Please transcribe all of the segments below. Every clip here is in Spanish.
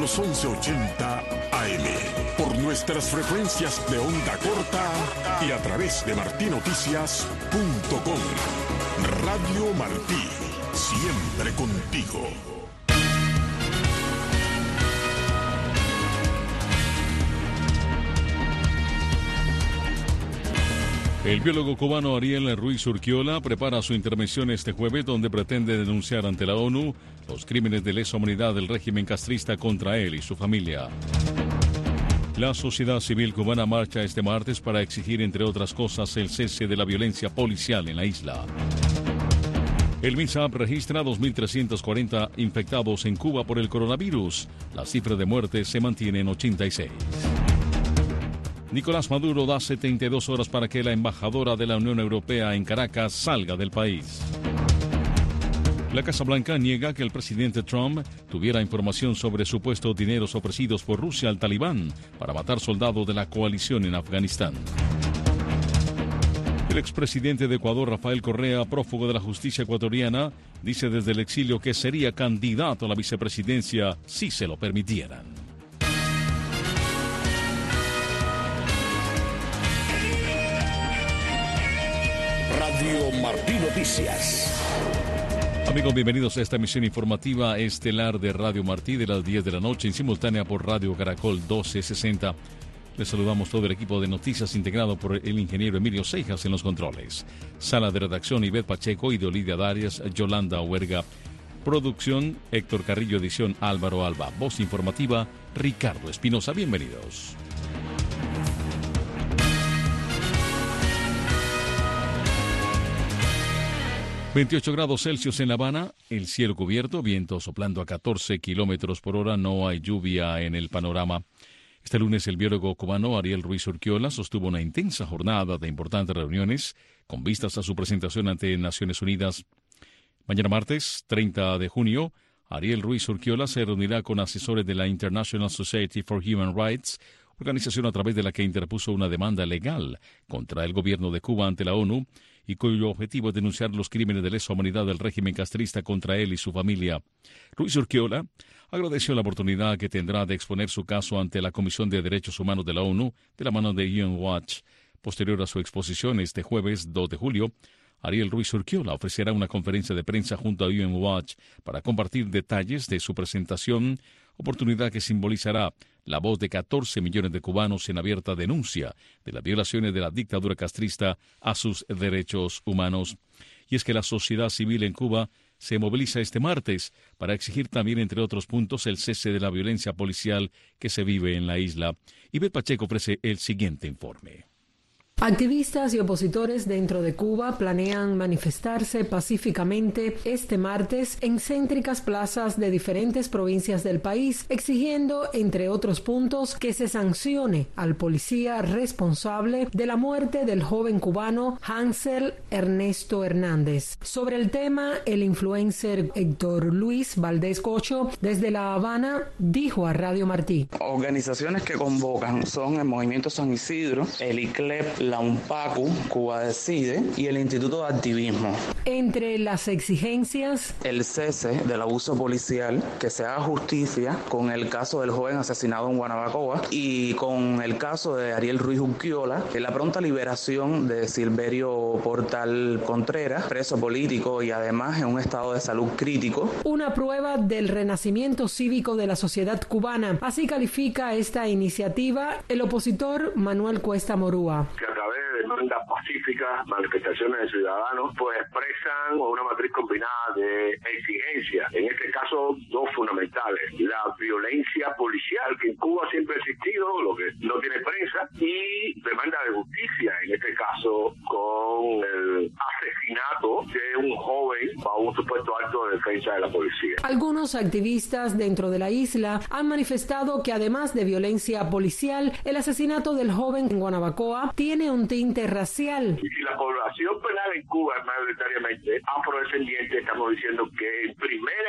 los 1180 AM, por nuestras frecuencias de onda corta y a través de martinoticias.com. Radio Martí, siempre contigo. El biólogo cubano Ariel Ruiz Urquiola prepara su intervención este jueves, donde pretende denunciar ante la ONU los crímenes de lesa humanidad del régimen castrista contra él y su familia. La sociedad civil cubana marcha este martes para exigir, entre otras cosas, el cese de la violencia policial en la isla. El MINSAP registra 2.340 infectados en Cuba por el coronavirus. La cifra de muertes se mantiene en 86. Nicolás Maduro da 72 horas para que la embajadora de la Unión Europea en Caracas salga del país. La Casa Blanca niega que el presidente Trump tuviera información sobre supuestos dineros ofrecidos por Rusia al Talibán para matar soldados de la coalición en Afganistán. El expresidente de Ecuador, Rafael Correa, prófugo de la justicia ecuatoriana, dice desde el exilio que sería candidato a la vicepresidencia si se lo permitieran. Radio Martí Noticias. Amigos, bienvenidos a esta emisión informativa estelar de Radio Martí de las 10 de la noche, en simultánea por Radio Caracol 1260. Les saludamos todo el equipo de noticias integrado por el ingeniero Emilio Seijas en los controles. Sala de redacción, Ivette Pacheco y Lidia Darias, Yolanda Huerga. Producción, Héctor Carrillo. Edición, Álvaro Alba. Voz informativa, Ricardo Espinosa. Bienvenidos. ...28 grados Celsius en La Habana, el cielo cubierto, viento soplando a 14 kilómetros por hora, no hay lluvia en el panorama. Este lunes el biólogo cubano Ariel Ruiz Urquiola sostuvo una intensa jornada de importantes reuniones con vistas a su presentación ante Naciones Unidas. Mañana martes, 30 de junio, Ariel Ruiz Urquiola se reunirá con asesores de la International Society for Human Rights, organización a través de la que interpuso una demanda legal contra el gobierno de Cuba ante la ONU, y cuyo objetivo es denunciar los crímenes de lesa humanidad del régimen castrista contra él y su familia. Ruiz Urquiola agradeció la oportunidad que tendrá de exponer su caso ante la Comisión de Derechos Humanos de la ONU de la mano de UN Watch. Posterior a su exposición este jueves 2 de julio, Ariel Ruiz Urquiola ofrecerá una conferencia de prensa junto a UN Watch para compartir detalles de su presentación, oportunidad que simbolizará la voz de 14 millones de cubanos en abierta denuncia de las violaciones de la dictadura castrista a sus derechos humanos. Y es que la sociedad civil en Cuba se moviliza este martes para exigir también, entre otros puntos, el cese de la violencia policial que se vive en la isla. Ivette Pacheco ofrece el siguiente informe. Activistas y opositores dentro de Cuba planean manifestarse pacíficamente este martes en céntricas plazas de diferentes provincias del país, exigiendo, entre otros puntos, que se sancione al policía responsable de la muerte del joven cubano Hansel Ernesto Hernández. Sobre el tema, el influencer Héctor Luis Valdés Cocho, desde La Habana, dijo a Radio Martí: Organizaciones que convocan son el Movimiento San Isidro, el ICLEP, la UNPACU, Cuba Decide y el Instituto de Activismo. Entre las exigencias, el cese del abuso policial, que se haga justicia con el caso del joven asesinado en Guanabacoa y con el caso de Ariel Ruiz Urquiola, la pronta liberación de Silverio Portal Contreras, preso político y además en un estado de salud crítico. Una prueba del renacimiento cívico de la sociedad cubana. Así califica esta iniciativa el opositor Manuel Cuesta Morúa. A través de demandas pacíficas, manifestaciones de ciudadanos, pues expresan una matriz combinada de exigencias, en este caso dos fundamentales: la violencia policial, que en Cuba siempre ha existido, lo que no tiene prensa, y demanda de justicia, en este caso con el asesinato de un joven bajo un supuesto acto de defensa de la policía. Algunos activistas dentro de la isla han manifestado que además de violencia policial, el asesinato del joven en Guanabacoa tiene un tinte racial. Y si la población penal en Cuba es mayoritariamente afrodescendiente, estamos diciendo que en primera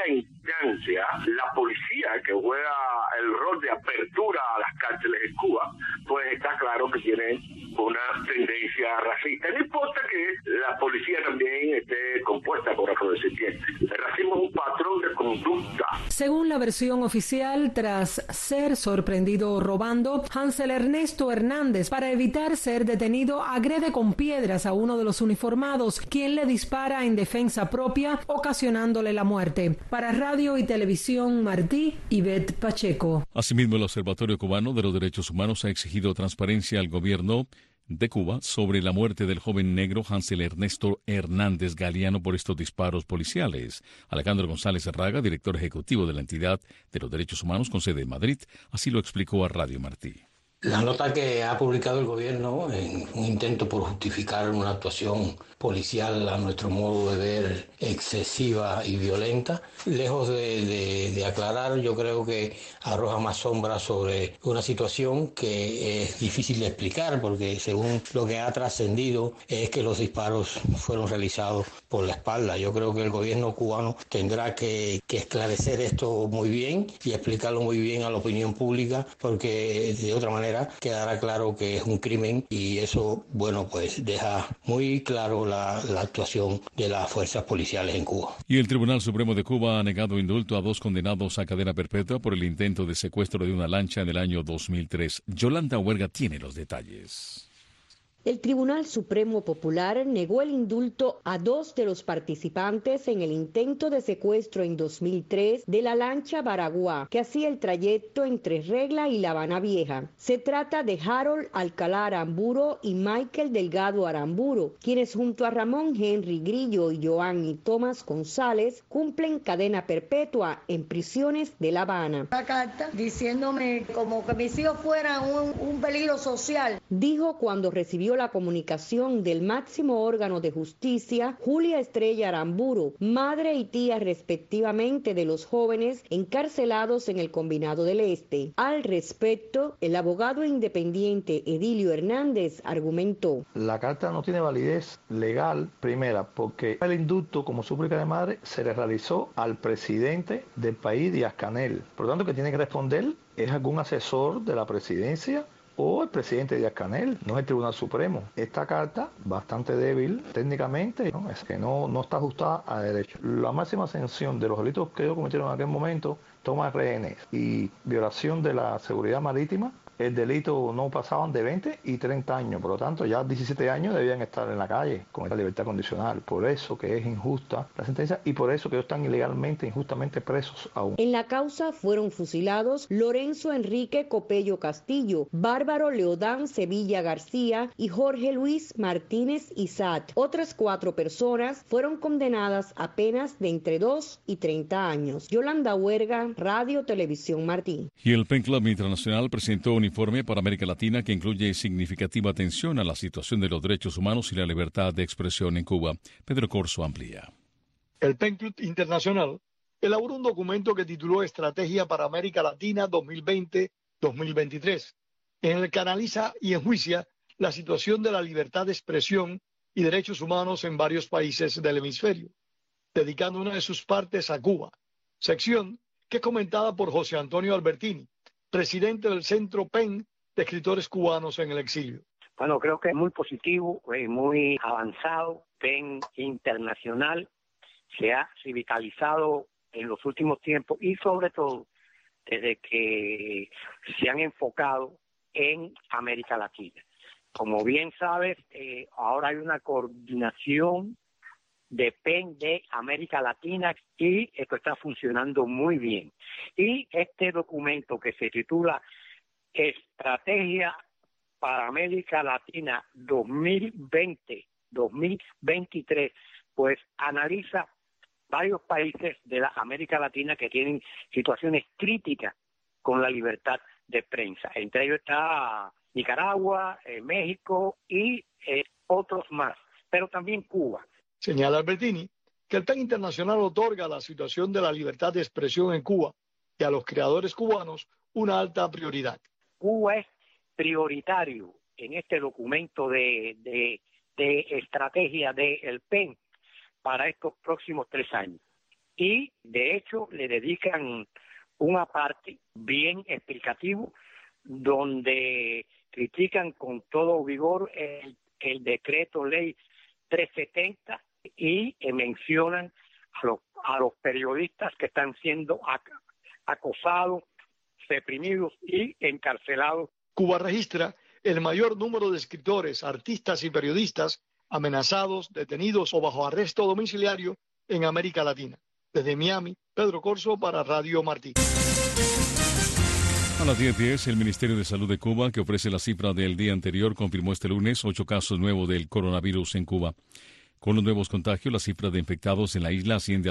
instancia, la policía que juega el rol de apertura a las cárceles en Cuba, pues está claro que tiene una tendencia racista. No importa que la policía también esté compuesta por afrodescendientes. El racismo es un patrón de conducta. Según la versión oficial, tras ser sorprendido robando, Hansel Ernesto Hernández, para evitar ser detenido, agrede con piedras a uno de los uniformados, quien le dispara en defensa propia, ocasionándole la muerte. Para Radio y Televisión Martí, Ivette Pacheco. Asimismo, el Observatorio Cubano de los Derechos Humanos ha exigido transparencia al gobierno de Cuba sobre la muerte del joven negro Hansel Ernesto Hernández Galeano por estos disparos policiales. Alejandro González Herraga, director ejecutivo de la entidad de los derechos humanos con sede en Madrid, así lo explicó a Radio Martí. La nota que ha publicado el gobierno en un intento por justificar una actuación policial, a nuestro modo de ver, excesiva y violenta, lejos de aclarar, yo creo que arroja más sombra sobre una situación que es difícil de explicar, porque según lo que ha trascendido es que los disparos fueron realizados por la espalda. Yo creo que el gobierno cubano tendrá que esclarecer esto muy bien y explicarlo muy bien a la opinión pública, porque de otra manera quedará claro que es un crimen y eso, bueno, pues deja muy claro la actuación de las fuerzas policiales en Cuba. Y el Tribunal Supremo de Cuba ha negado indulto a 2 condenados a cadena perpetua por el intento de secuestro de una lancha en el año 2003. Yolanda Huerga tiene los detalles. El Tribunal Supremo Popular negó el indulto a 2 de los participantes en el intento de secuestro en 2003 de la lancha Baraguá, que hacía el trayecto entre Regla y La Habana Vieja. Se trata de Harold Alcalá Aramburo y Michael Delgado Aramburo, quienes junto a Ramón Henry Grillo y Joanny Tomás González cumplen cadena perpetua en prisiones de La Habana. La carta diciéndome como que mis hijos fueran un peligro social. Dijo cuando recibió la comunicación del máximo órgano de justicia, Julia Estrella Aramburo, madre y tía respectivamente de los jóvenes encarcelados en el Combinado del Este. Al respecto, el abogado independiente Edilio Hernández argumentó: la carta no tiene validez legal, primera, porque el indulto como súplica de madre se le realizó al presidente del país, Díaz-Canel. Por lo tanto, que tiene que responder es algún asesor de la presidencia o el presidente Díaz-Canel, no es el Tribunal Supremo. Esta carta, bastante débil técnicamente, ¿no? Es que no está ajustada a derecho. La máxima sanción de los delitos que ellos cometieron en aquel momento, toma de rehenes y violación de la seguridad marítima, el delito no pasaban de 20 y 30 años, por lo tanto ya 17 años debían estar en la calle con esta libertad condicional. Por eso que es injusta la sentencia y por eso que ellos están ilegalmente, injustamente presos aún. En la causa fueron fusilados Lorenzo Enrique Copello Castillo, Bárbaro Leodán Sevilla García y Jorge Luis Martínez Izat. Otras 4 personas fueron condenadas a penas de entre 2 y 30 años. Yolanda Huerga, Radio Televisión Martí. Y el PEN Club Internacional presentó un informe para América Latina que incluye significativa atención a la situación de los derechos humanos y la libertad de expresión en Cuba. Pedro Corso amplía. El PEN Club Internacional elaboró un documento que tituló Estrategia para América Latina 2020-2023, en el que analiza y enjuicia la situación de la libertad de expresión y derechos humanos en varios países del hemisferio, dedicando una de sus partes a Cuba, sección que es comentada por José Antonio Albertini, presidente del Centro PEN de Escritores Cubanos en el Exilio. Bueno, creo que es muy positivo, muy avanzado. PEN Internacional se ha revitalizado en los últimos tiempos y sobre todo desde que se han enfocado en América Latina. Como bien sabes, ahora hay una coordinación de PEN de América Latina y esto está funcionando muy bien. Y este documento que se titula Estrategia para América Latina 2020-2023, pues analiza varios países de la América Latina que tienen situaciones críticas con la libertad de prensa. Entre ellos está Nicaragua, México y otros más, pero también Cuba. Señala Albertini que el PEN Internacional otorga a la situación de la libertad de expresión en Cuba y a los creadores cubanos una alta prioridad. Cuba es prioritario en este documento de estrategia del PEN para estos próximos 3 años. y de hecho le dedican una parte bien explicativo donde critican con todo vigor el decreto ley 370 y mencionan a los periodistas que están siendo acosados, reprimidos y encarcelados. Cuba registra el mayor número de escritores, artistas y periodistas amenazados, detenidos o bajo arresto domiciliario en América Latina. Desde Miami, Pedro Corso para Radio Martí. A las 10:10, el Ministerio de Salud de Cuba, que ofrece la cifra del día anterior, confirmó este lunes 8 casos nuevos del coronavirus en Cuba. Con los nuevos contagios, la cifra de infectados en la isla asciende a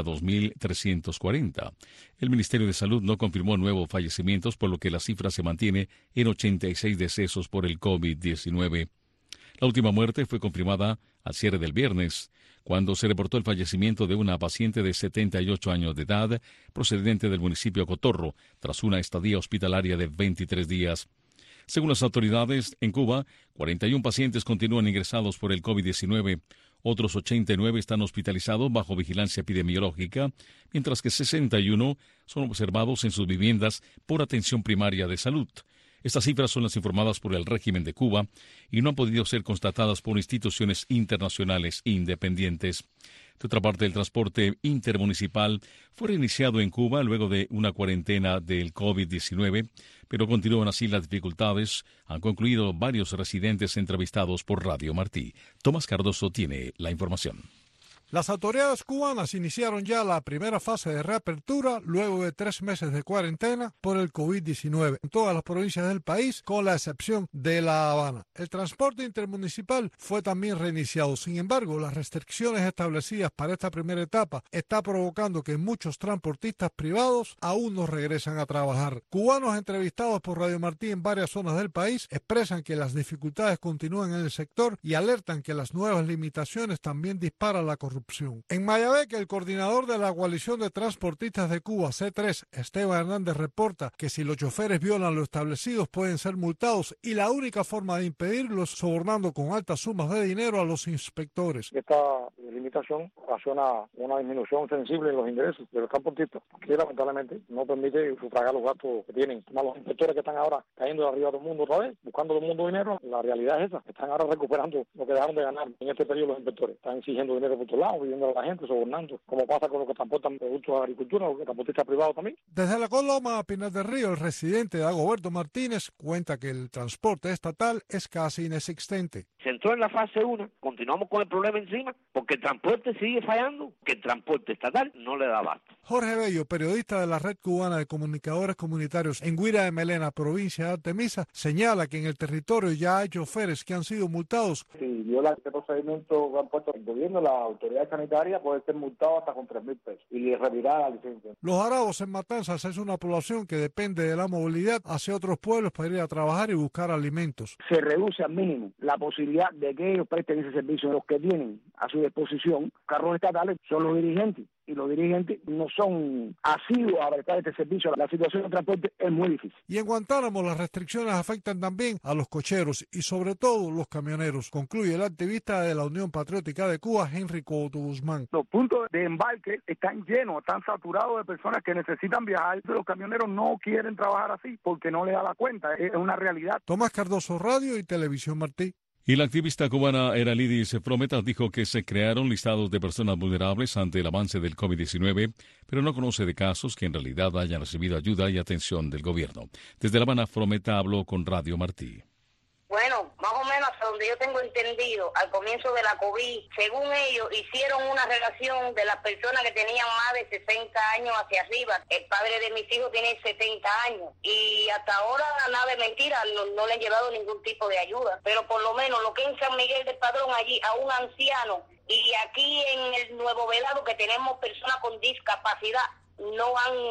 2.340. El Ministerio de Salud no confirmó nuevos fallecimientos, por lo que la cifra se mantiene en 86 decesos por el COVID-19. La última muerte fue confirmada al cierre del viernes, cuando se reportó el fallecimiento de una paciente de 78 años de edad, procedente del municipio de Cotorro, tras una estadía hospitalaria de 23 días. Según las autoridades, en Cuba, 41 pacientes continúan ingresados por el COVID-19. Otros 89 están hospitalizados bajo vigilancia epidemiológica, mientras que 61 son observados en sus viviendas por atención primaria de salud. Estas cifras son las informadas por el régimen de Cuba y no han podido ser constatadas por instituciones internacionales independientes. De otra parte, el transporte intermunicipal fue reiniciado en Cuba luego de una cuarentena del COVID-19, pero continúan así las dificultades, han concluido varios residentes entrevistados por Radio Martí. Tomás Cardoso tiene la información. Las autoridades cubanas iniciaron ya la primera fase de reapertura luego de 3 meses de cuarentena por el COVID-19 en todas las provincias del país, con la excepción de La Habana. El transporte intermunicipal fue también reiniciado. Sin embargo, las restricciones establecidas para esta primera etapa está provocando que muchos transportistas privados aún no regresan a trabajar. Cubanos entrevistados por Radio Martí en varias zonas del país expresan que las dificultades continúan en el sector y alertan que las nuevas limitaciones también disparan la corrupción. En Mayabeque, el coordinador de la coalición de transportistas de Cuba, C3, Esteban Hernández, reporta que si los choferes violan lo establecido pueden ser multados y la única forma de impedirlo es sobornando con altas sumas de dinero a los inspectores. Esta limitación ocasiona una disminución sensible en los ingresos de los transportistas, que lamentablemente no permite sufragar los gastos que tienen. Los inspectores que están ahora cayendo de arriba a todo el mundo otra vez, buscando todo el mundo dinero, la realidad es esa. Están ahora recuperando lo que dejaron de ganar en este periodo los inspectores. Están exigiendo dinero por todos lados, pidiendo a la gente, sobornando, como pasa con los que transportan productos de agricultura, los transportistas privados también. Desde la Coloma a Pinar del Río, el residente Dagoberto Martínez cuenta que el transporte estatal es casi inexistente. Se entró en la fase 1, continuamos con el problema encima, porque el transporte sigue fallando, que el transporte estatal no le da abasto. Jorge Bello, periodista de la Red Cubana de Comunicadores Comunitarios en Guira de Melena, provincia de Artemisa, señala que en el territorio ya hay choferes que han sido multados. Si viola este procedimiento que han puesto el gobierno, la autoridad sanitaria puede ser multado hasta con 3.000 pesos y retirar la licencia. Los Aravos en Matanzas es una población que depende de la movilidad hacia otros pueblos para ir a trabajar y buscar alimentos. Se reduce al mínimo la posibilidad de que ellos presten ese servicio. Los que tienen a su disposición carros estatales son los dirigentes, y los dirigentes no son asiduos a prestar este servicio. La situación del transporte es muy difícil. Y en Guantánamo las restricciones afectan también a los cocheros y sobre todo los camioneros, concluye el activista de la Unión Patriótica de Cuba, Henry Couto Guzmán. Los puntos de embarque están llenos, están saturados de personas que necesitan viajar. Los camioneros no quieren trabajar así porque no les da la cuenta, es una realidad. Tomás Cardoso, Radio y Televisión Martí. Y la activista cubana Eralidis Frometas dijo que se crearon listados de personas vulnerables ante el avance del COVID-19, pero no conoce de casos que en realidad hayan recibido ayuda y atención del gobierno. Desde La Habana, Frometa habló con Radio Martí. Bueno, más o menos hasta donde yo tengo entendido, al comienzo de la COVID, según ellos, hicieron una relación de las personas que tenían más de 60 años hacia arriba. El padre de mis hijos tiene 70 años y hasta ahora, nada de mentira, no le han llevado ningún tipo de ayuda. Pero por lo menos lo que en San Miguel del Padrón, allí a un anciano, y aquí en el Nuevo Velado, que tenemos personas con discapacidad, no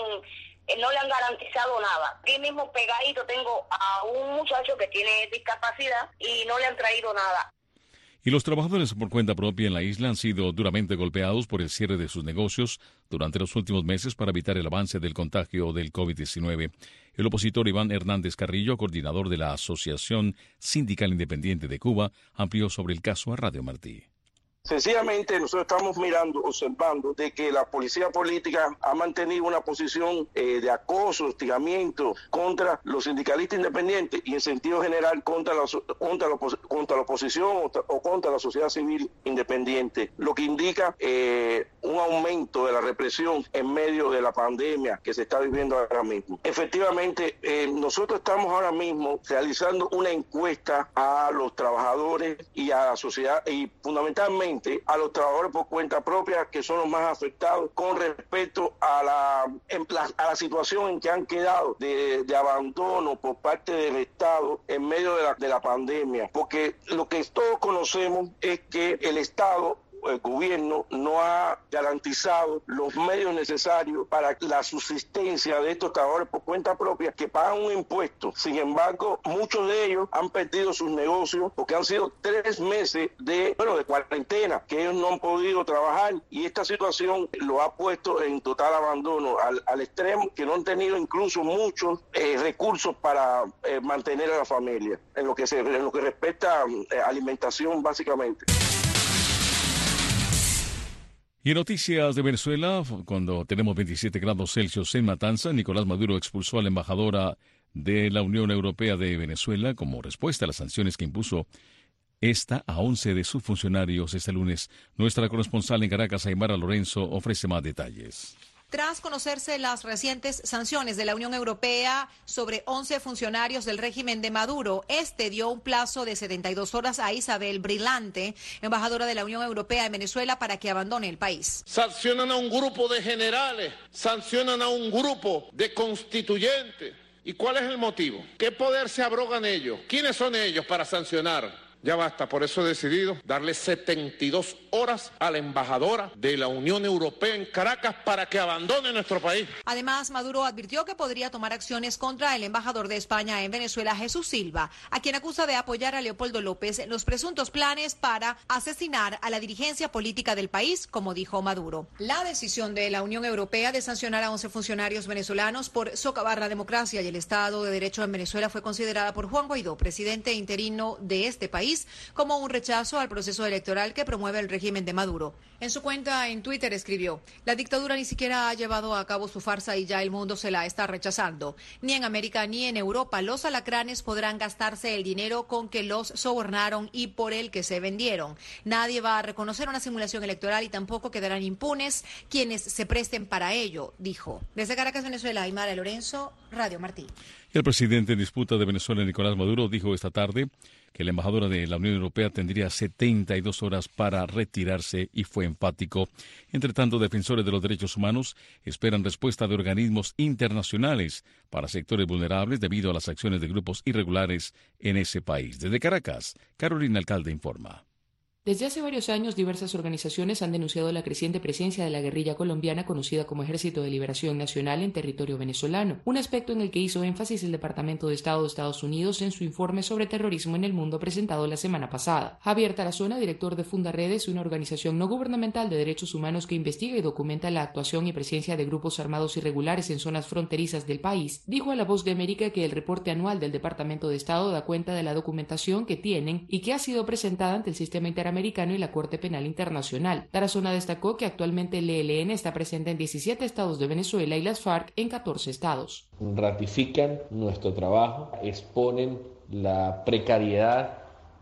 le han garantizado nada. Aquí mismo pegadito tengo a un muchacho que tiene discapacidad y no le han traído nada. Y los trabajadores por cuenta propia en la isla han sido duramente golpeados por el cierre de sus negocios durante los últimos meses para evitar el avance del contagio del COVID-19. El opositor Iván Hernández Carrillo, coordinador de la Asociación Sindical Independiente de Cuba, amplió sobre el caso a Radio Martí. Sencillamente nosotros estamos observando de que la policía política ha mantenido una posición de acoso, hostigamiento contra los sindicalistas independientes y en sentido general contra la oposición o contra la sociedad civil independiente, lo que indica un aumento de la represión en medio de la pandemia que se está viviendo ahora mismo. Efectivamente, nosotros estamos ahora mismo realizando una encuesta a los trabajadores y a la sociedad y fundamentalmente a los trabajadores por cuenta propia, que son los más afectados con respecto a la situación en que han quedado de abandono por parte del Estado en medio de la pandemia, porque lo que todos conocemos es que el Estado, el gobierno, no ha garantizado los medios necesarios para la subsistencia de estos trabajadores por cuenta propia que pagan un impuesto. Sin embargo, muchos de ellos han perdido sus negocios porque han sido 3 meses de cuarentena, que ellos no han podido trabajar, y esta situación lo ha puesto en total abandono al extremo que no han tenido incluso muchos recursos para mantener a la familia en lo que respecta a alimentación básicamente. Y en noticias de Venezuela, cuando tenemos 27 grados Celsius en Matanzas, Nicolás Maduro expulsó a la embajadora de la Unión Europea de Venezuela como respuesta a las sanciones que impuso esta a 11 de sus funcionarios este lunes. Nuestra corresponsal en Caracas, Aymara Lorenzo, ofrece más detalles. Tras conocerse las recientes sanciones de la Unión Europea sobre 11 funcionarios del régimen de Maduro, este dio un plazo de 72 horas a Isabel Brilante, embajadora de la Unión Europea en Venezuela, para que abandone el país. Sancionan a un grupo de generales, sancionan a un grupo de constituyentes. ¿Y cuál es el motivo? ¿Qué poder se abrogan ellos? ¿Quiénes son ellos para sancionar? Ya basta, por eso he decidido darle 72 horas a la embajadora de la Unión Europea en Caracas para que abandone nuestro país. Además, Maduro advirtió que podría tomar acciones contra el embajador de España en Venezuela, Jesús Silva, a quien acusa de apoyar a Leopoldo López en los presuntos planes para asesinar a la dirigencia política del país, como dijo Maduro. La decisión de la Unión Europea de sancionar a 11 funcionarios venezolanos por socavar la democracia y el Estado de Derecho en Venezuela fue considerada por Juan Guaidó, presidente interino de este país, como un rechazo al proceso electoral que promueve el régimen de Maduro. En su cuenta en Twitter escribió: la dictadura ni siquiera ha llevado a cabo su farsa y ya el mundo se la está rechazando. Ni en América ni en Europa los alacranes podrán gastarse el dinero con que los sobornaron y por el que se vendieron. Nadie va a reconocer una simulación electoral y tampoco quedarán impunes quienes se presten para ello, dijo. Desde Caracas, Venezuela, Aymara Lorenzo, Radio Martí. El presidente en disputa de Venezuela, Nicolás Maduro, dijo esta tarde que la embajadora de la Unión Europea tendría 72 horas para retirarse y fue enfático. Entre tanto, defensores de los derechos humanos esperan respuesta de organismos internacionales para sectores vulnerables debido a las acciones de grupos irregulares en ese país. Desde Caracas, Carolina Alcalde informa. Desde hace varios años, diversas organizaciones han denunciado la creciente presencia de la guerrilla colombiana conocida como Ejército de Liberación Nacional en territorio venezolano, un aspecto en el que hizo énfasis el Departamento de Estado de Estados Unidos en su informe sobre terrorismo en el mundo presentado la semana pasada. Javier Tarazona, director de Fundaredes, una organización no gubernamental de derechos humanos que investiga y documenta la actuación y presencia de grupos armados irregulares en zonas fronterizas del país, dijo a La Voz de América que el reporte anual del Departamento de Estado da cuenta de la documentación que tienen y que ha sido presentada ante el sistema interamericano y la Corte Penal Internacional. Tarazona destacó que actualmente el ELN está presente en 17 estados de Venezuela y las FARC en 14 estados. Ratifican nuestro trabajo, exponen la precariedad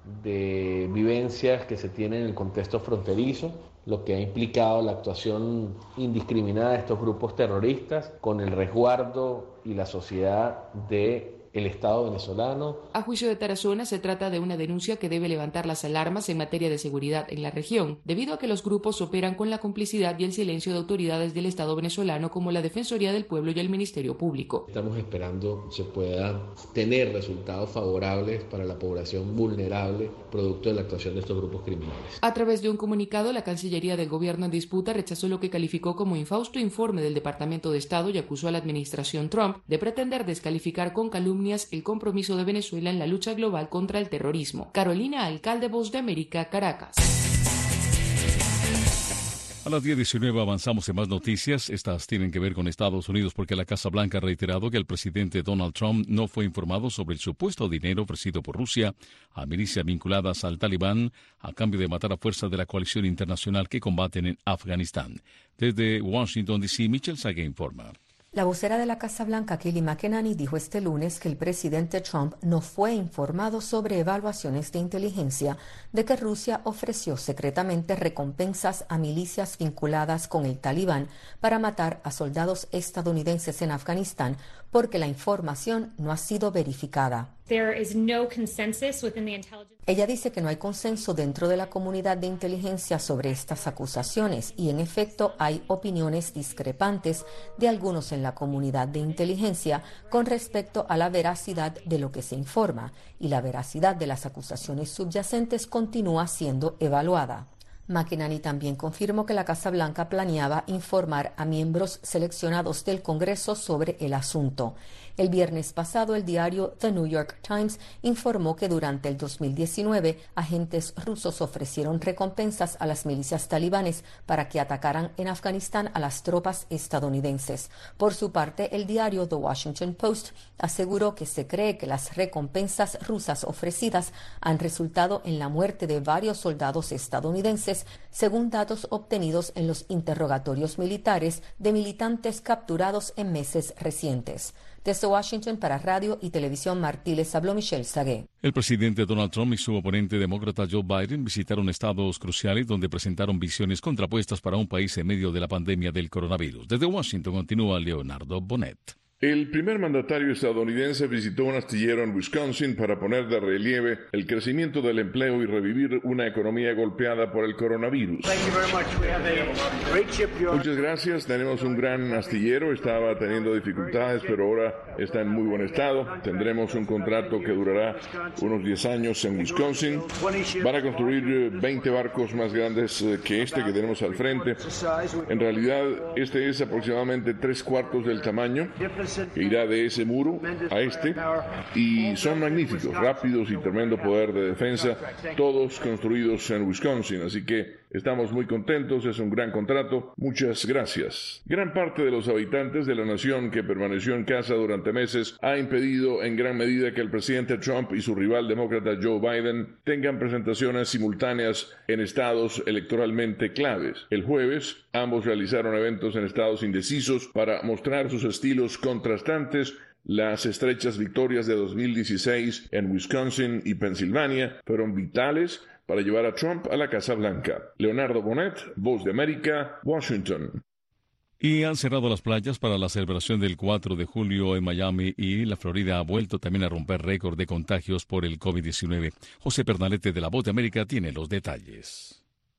de vivencias que se tienen en el contexto fronterizo, lo que ha implicado la actuación indiscriminada de estos grupos terroristas con el resguardo y la sociedad de el Estado venezolano. A juicio de Tarazona, se trata de una denuncia que debe levantar las alarmas en materia de seguridad en la región, debido a que los grupos operan con la complicidad y el silencio de autoridades del Estado venezolano como la Defensoría del Pueblo y el Ministerio Público. Estamos esperando se pueda tener resultados favorables para la población vulnerable producto de la actuación de estos grupos criminales. A través de un comunicado, la Cancillería del Gobierno en disputa rechazó lo que calificó como infausto informe del Departamento de Estado y acusó a la administración Trump de pretender descalificar con calumnias el compromiso de Venezuela en la lucha global contra el terrorismo. Carolina Alcalde, Voz de América, Caracas. A las 10:19 avanzamos en más noticias. Estas tienen que ver con Estados Unidos porque la Casa Blanca ha reiterado que el presidente Donald Trump no fue informado sobre el supuesto dinero ofrecido por Rusia a milicias vinculadas al Talibán a cambio de matar a fuerzas de la coalición internacional que combaten en Afganistán. Desde Washington, D.C., Michelle Sague informa. La vocera de la Casa Blanca, Kayleigh McEnany, dijo este lunes que el presidente Trump no fue informado sobre evaluaciones de inteligencia de que Rusia ofreció secretamente recompensas a milicias vinculadas con el Talibán para matar a soldados estadounidenses en Afganistán, porque la información no ha sido verificada. Ella dice que no hay consenso dentro de la comunidad de inteligencia sobre estas acusaciones y, en efecto, hay opiniones discrepantes de algunos en la comunidad de inteligencia con respecto a la veracidad de lo que se informa, y la veracidad de las acusaciones subyacentes continúa siendo evaluada. McEnany también confirmó que la Casa Blanca planeaba informar a miembros seleccionados del Congreso sobre el asunto. El viernes pasado, el diario The New York Times informó que durante el 2019 agentes rusos ofrecieron recompensas a las milicias talibanes para que atacaran en Afganistán a las tropas estadounidenses. Por su parte, el diario The Washington Post aseguró que se cree que las recompensas rusas ofrecidas han resultado en la muerte de varios soldados estadounidenses, según datos obtenidos en los interrogatorios militares de militantes capturados en meses recientes. Desde Washington para Radio y Televisión Martí les habló Michelle Sague. El presidente Donald Trump y su oponente demócrata Joe Biden visitaron estados cruciales donde presentaron visiones contrapuestas para un país en medio de la pandemia del coronavirus. Desde Washington continúa Leonardo Bonet. El primer mandatario estadounidense visitó un astillero en Wisconsin para poner de relieve el crecimiento del empleo y revivir una economía golpeada por el coronavirus. Muchas gracias, tenemos un gran astillero, estaba teniendo dificultades, pero ahora está en muy buen estado. Tendremos un contrato que durará unos 10 años en Wisconsin. Van a construir 20 barcos más grandes que este que tenemos al frente. En realidad, este es aproximadamente 3/4 del tamaño que irá de ese muro a este, y son magníficos, rápidos y tremendo poder de defensa, todos construidos en Wisconsin, así que estamos muy contentos, es un gran contrato, muchas gracias. Gran parte de los habitantes de la nación que permaneció en casa durante meses ha impedido en gran medida que el presidente Trump y su rival demócrata Joe Biden tengan presentaciones simultáneas en estados electoralmente claves. El jueves, ambos realizaron eventos en estados indecisos para mostrar sus estilos contrastantes. Las estrechas victorias de 2016 en Wisconsin y Pensilvania fueron vitales para llevar a Trump a la Casa Blanca. Leonardo Bonet, Voz de América, Washington. Y han cerrado las playas para la celebración del 4 de julio en Miami, y la Florida ha vuelto también a romper récord de contagios por el COVID-19. José Pernalete de la Voz de América tiene los detalles.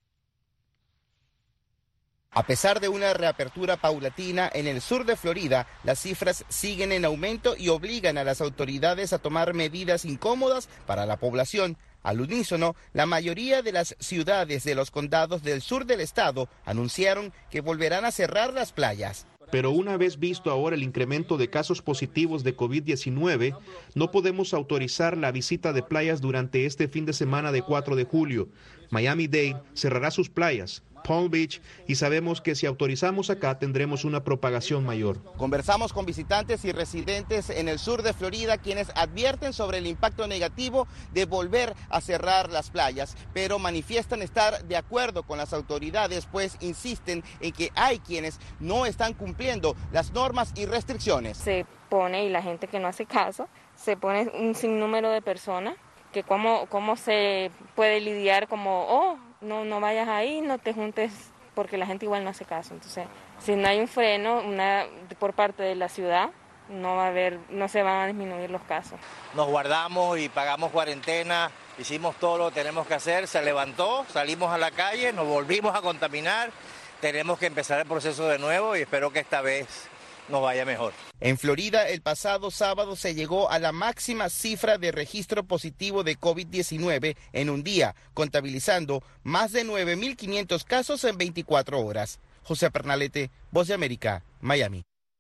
A pesar de una reapertura paulatina en el sur de Florida, las cifras siguen en aumento y obligan a las autoridades a tomar medidas incómodas para la población. Al unísono, la mayoría de las ciudades de los condados del sur del estado anunciaron que volverán a cerrar las playas. Pero una vez visto ahora el incremento de casos positivos de COVID-19, no podemos autorizar la visita de playas durante este fin de semana de 4 de julio. Miami-Dade cerrará sus playas, Palm Beach, y sabemos que si autorizamos acá tendremos una propagación mayor. Conversamos con visitantes y residentes en el sur de Florida quienes advierten sobre el impacto negativo de volver a cerrar las playas, pero manifiestan estar de acuerdo con las autoridades, pues insisten en que hay quienes no están cumpliendo las normas y restricciones. Se pone, y la gente que no hace caso, se pone un sinnúmero de personas que cómo se puede lidiar como, no vayas ahí, no te juntes, porque la gente igual no hace caso. Entonces, si no hay un freno por parte de la ciudad, no se van a disminuir los casos. Nos guardamos y pagamos cuarentena, hicimos todo lo que tenemos que hacer, se levantó, salimos a la calle, nos volvimos a contaminar, tenemos que empezar el proceso de nuevo y espero que esta vez nos vaya mejor. En Florida, el pasado sábado se llegó a la máxima cifra de registro positivo de COVID-19 en un día, contabilizando más de 9.500 casos en 24 horas. José Pernalete, Voz de América, Miami.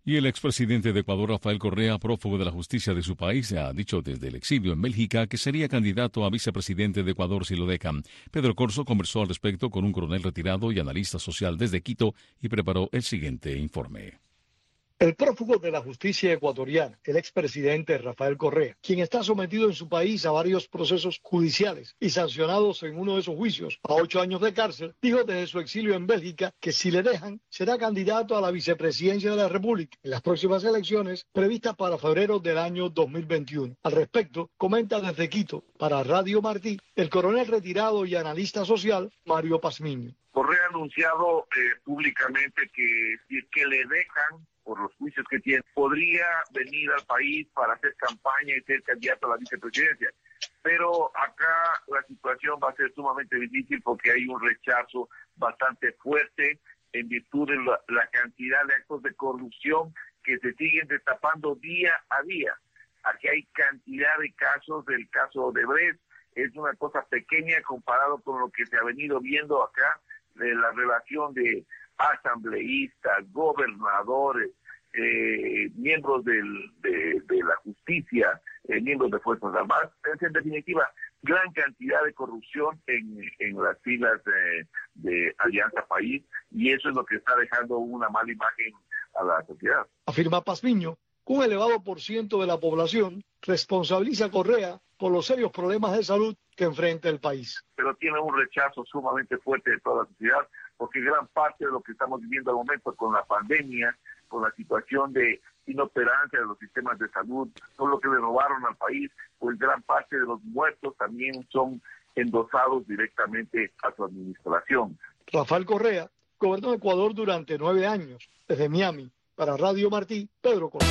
Y el expresidente de Ecuador, Rafael Correa, prófugo de la justicia de su país, ha dicho desde el exilio en Bélgica que sería candidato a vicepresidente de Ecuador si lo dejan. Pedro Corso conversó al respecto con un coronel retirado y analista social desde Quito y preparó el siguiente informe. El prófugo de la justicia ecuatoriana, el expresidente Rafael Correa, quien está sometido en su país a varios procesos judiciales y sancionados en uno de esos juicios a 8 años de cárcel, dijo desde su exilio en Bélgica que si le dejan, será candidato a la vicepresidencia de la República en las próximas elecciones previstas para febrero del año 2021. Al respecto, comenta desde Quito, para Radio Martí, el coronel retirado y analista social, Mario Pazmiño. Correa ha anunciado públicamente que si es que le dejan, por los juicios que tiene, podría venir al país para hacer campaña y ser candidato a la vicepresidencia. Pero acá la situación va a ser sumamente difícil porque hay un rechazo bastante fuerte en virtud de la cantidad de actos de corrupción que se siguen destapando día a día. Aquí hay cantidad de casos, del caso de Odebrecht es una cosa pequeña comparado con lo que se ha venido viendo acá, de la relación de asambleístas, gobernadores, miembros de la justicia, miembros de Fuerzas Armadas. Es en definitiva gran cantidad de corrupción en las filas de Alianza País, y eso es lo que está dejando una mala imagen a la sociedad. Afirma Pazmiño, un elevado % de la población responsabiliza a Correa por los serios problemas de salud que enfrenta el país. Pero tiene un rechazo sumamente fuerte de toda la sociedad, porque gran parte de lo que estamos viviendo al momento con la pandemia, con la situación de inoperancia de los sistemas de salud, todo lo que le robaron al país, pues gran parte de los muertos también son endosados directamente a su administración. Rafael Correa gobernó Ecuador durante 9 años, desde Miami. Para Radio Martí, Pedro Correa.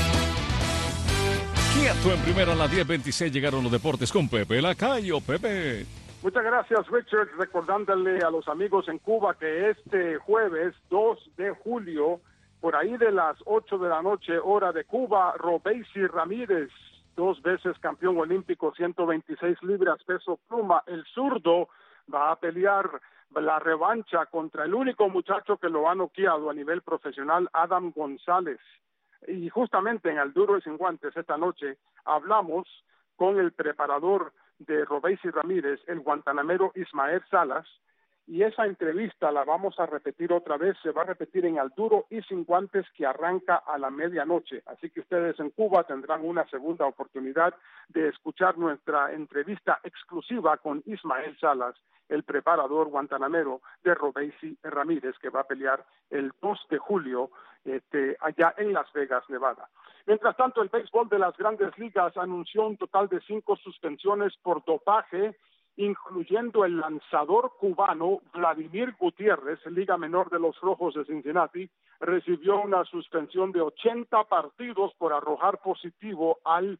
Quieto en primera a las 10:26 llegaron los deportes con Pepe Lacayo. Pepe. Muchas gracias, Richard. Recordándole a los amigos en Cuba que este jueves 2 de julio, por ahí de las 8 de la noche, hora de Cuba, Robeisy Ramírez, 2 veces campeón olímpico, 126 libras, peso pluma, el zurdo, va a pelear la revancha contra el único muchacho que lo ha noqueado a nivel profesional, Adam González. Y justamente en Al Duro y Sin Guantes esta noche hablamos con el preparador de Robeisy Ramírez, el guantanamero Ismael Salas, y esa entrevista la vamos a repetir otra vez, se va a repetir en Al Duro y Sin Guantes, que arranca a la medianoche, así que ustedes en Cuba tendrán una segunda oportunidad de escuchar nuestra entrevista exclusiva con Ismael Salas, el preparador guantanamero de Robeisy Ramírez, que va a pelear el 2 de julio allá en Las Vegas, Nevada. Mientras tanto, el béisbol de las Grandes Ligas anunció un total de 5 suspensiones por dopaje, incluyendo el lanzador cubano Vladimir Gutiérrez, Liga Menor de los Rojos de Cincinnati, recibió una suspensión de 80 partidos por arrojar positivo al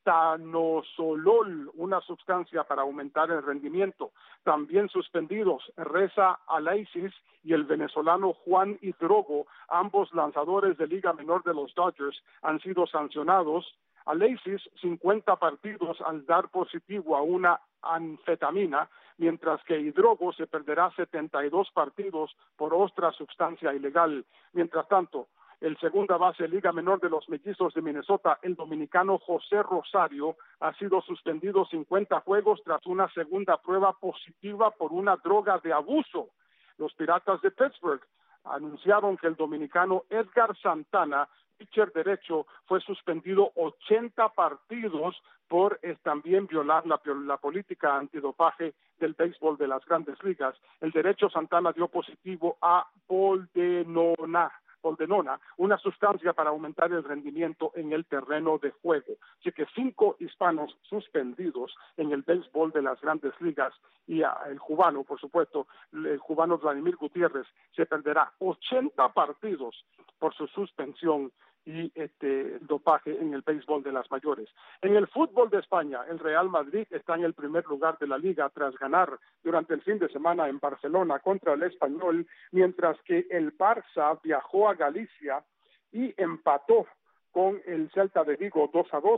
stanozolol, una sustancia para aumentar el rendimiento. También suspendidos Reza Alaisis y el venezolano Juan Hidrogo, ambos lanzadores de Liga Menor de los Dodgers, han sido sancionados. Alaisis 50 partidos al dar positivo a una anfetamina, mientras que Hidrogo se perderá 72 partidos por otra sustancia ilegal. Mientras tanto, el segunda base Liga Menor de los Mellizos de Minnesota, el dominicano José Rosario, ha sido suspendido 50 juegos tras una segunda prueba positiva por una droga de abuso. Los Piratas de Pittsburgh anunciaron que el dominicano Edgar Santana, pitcher derecho, fue suspendido 80 partidos por también violar la política antidopaje del béisbol de las Grandes Ligas. El derecho Santana dio positivo a boldenona, una sustancia para aumentar el rendimiento en el terreno de juego. Así que 5 hispanos suspendidos en el béisbol de las Grandes Ligas, y el cubano, por supuesto, el cubano Vladimir Gutiérrez, se perderá 80 partidos por su suspensión y dopaje en el béisbol de las mayores. En el fútbol de España, el Real Madrid está en el primer lugar de la liga tras ganar durante el fin de semana en Barcelona contra el Español, mientras que el Barça viajó a Galicia y empató con el Celta de Vigo 2-2.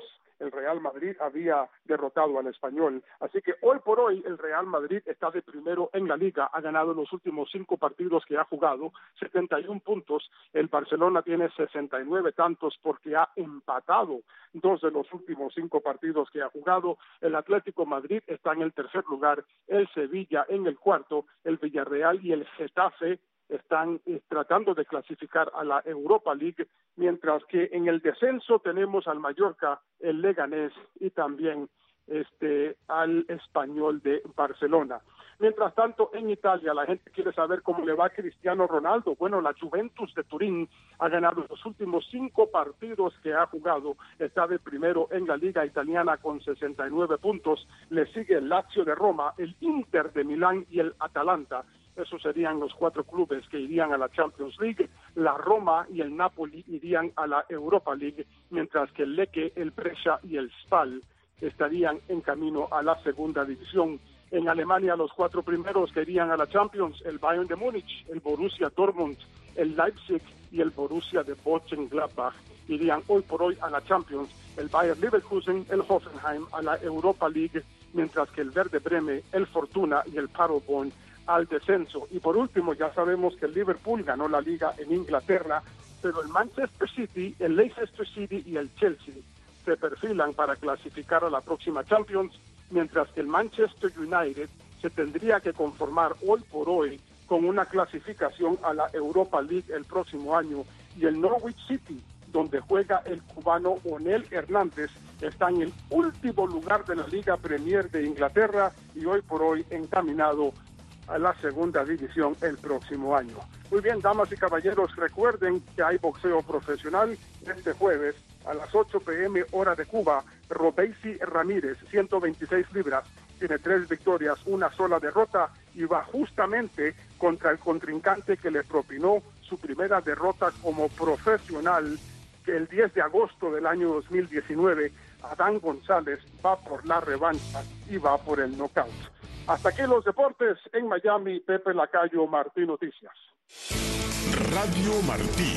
el Real Madrid había derrotado al Español. Así que hoy por hoy el Real Madrid está de primero en la Liga, ha ganado los últimos 5 partidos que ha jugado, 71 puntos. El Barcelona tiene 69 tantos porque ha empatado 2 de los últimos 5 partidos que ha jugado. El Atlético Madrid está en el tercer lugar, el Sevilla en el cuarto, el Villarreal y el Getafe están tratando de clasificar a la Europa League, mientras que en el descenso tenemos al Mallorca, el Leganés y también al Español de Barcelona. Mientras tanto, en Italia, la gente quiere saber cómo le va a Cristiano Ronaldo. Bueno, la Juventus de Turín ha ganado los últimos 5 partidos que ha jugado. Está de primero en la Liga Italiana con 69 puntos. Le sigue el Lazio de Roma, el Inter de Milán y el Atalanta. Esos serían los 4 clubes que irían a la Champions League. La Roma y el Napoli irían a la Europa League, mientras que el Lecce, el Brescia y el Spal estarían en camino a la segunda división. En Alemania, los 4 primeros que irían a la Champions, el Bayern de Múnich, el Borussia Dortmund, el Leipzig y el Borussia de Mönchengladbach irían hoy por hoy a la Champions. El Bayer Leverkusen, el Hoffenheim a la Europa League, mientras que el Werder Bremen, el Fortuna y el Paderborn al descenso. Y por último, ya sabemos que el Liverpool ganó la Liga en Inglaterra, pero el Manchester City, el Leicester City y el Chelsea se perfilan para clasificar a la próxima Champions, mientras que el Manchester United se tendría que conformar hoy por hoy con una clasificación a la Europa League el próximo año, y el Norwich City, donde juega el cubano Onel Hernández, está en el último lugar de la Liga Premier de Inglaterra y hoy por hoy encaminado a la segunda división el próximo año. Muy bien, damas y caballeros, recuerden que hay boxeo profesional este jueves a las 8 p.m. hora de Cuba. Robeisy Ramírez, 126 libras, tiene 3 victorias, 1 sola derrota y va justamente contra el contrincante que le propinó su primera derrota como profesional, que el 10 de agosto del año 2019, Adán González va por la revancha y va por el knockout. Hasta aquí los deportes en Miami, Pepe Lacayo, Martí Noticias. Radio Martí.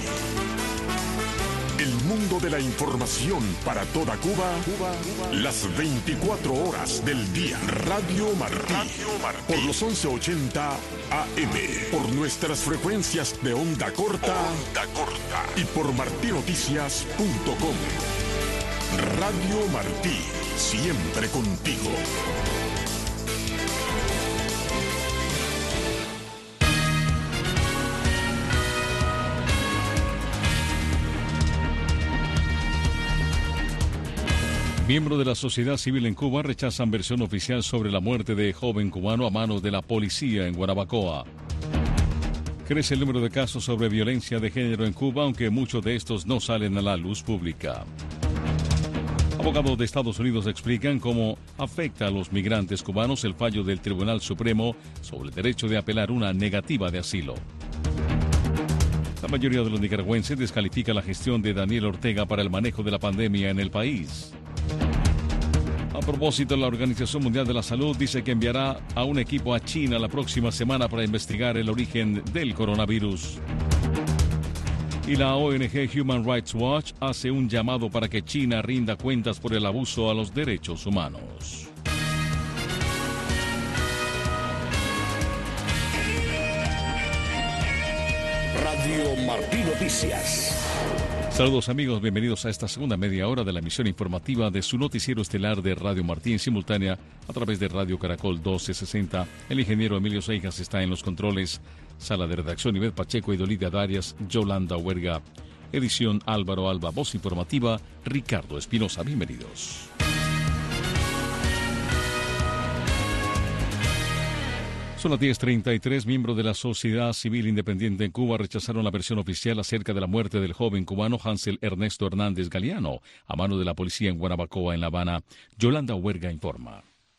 El mundo de la información para toda Cuba, las 24 horas del día. Radio Martí. Por los 1180 AM. Por nuestras frecuencias de onda corta. Y por martinoticias.com. Radio Martí. Siempre contigo. Miembros de la sociedad civil en Cuba rechazan versión oficial sobre la muerte de joven cubano a manos de la policía en Guanabacoa. Crece el número de casos sobre violencia de género en Cuba, aunque muchos de estos no salen a la luz pública. Abogados de Estados Unidos explican cómo afecta a los migrantes cubanos el fallo del Tribunal Supremo sobre el derecho de apelar una negativa de asilo. La mayoría de los nicaragüenses descalifica la gestión de Daniel Ortega para el manejo de la pandemia en el país. A propósito, la Organización Mundial de la Salud dice que enviará a un equipo a China la próxima semana para investigar el origen del coronavirus. Y la ONG Human Rights Watch hace un llamado para que China rinda cuentas por el abuso a los derechos humanos. Radio Martí Noticias. Saludos amigos, bienvenidos a esta segunda media hora de la emisión informativa de su noticiero estelar de Radio Martí en simultánea a través de Radio Caracol 1260. El ingeniero Emilio Seijas está en los controles. Sala de redacción Ivette Pacheco y Dolidia Darias, Yolanda Huerga. Edición Álvaro Alba, voz informativa Ricardo Espinosa. Bienvenidos. Son las 10:33. Miembros de la sociedad civil independiente en Cuba rechazaron la versión oficial acerca de la muerte del joven cubano Hansel Ernesto Hernández Galeano a mano de la policía en Guanabacoa, en La Habana. Yolanda Huerga informa.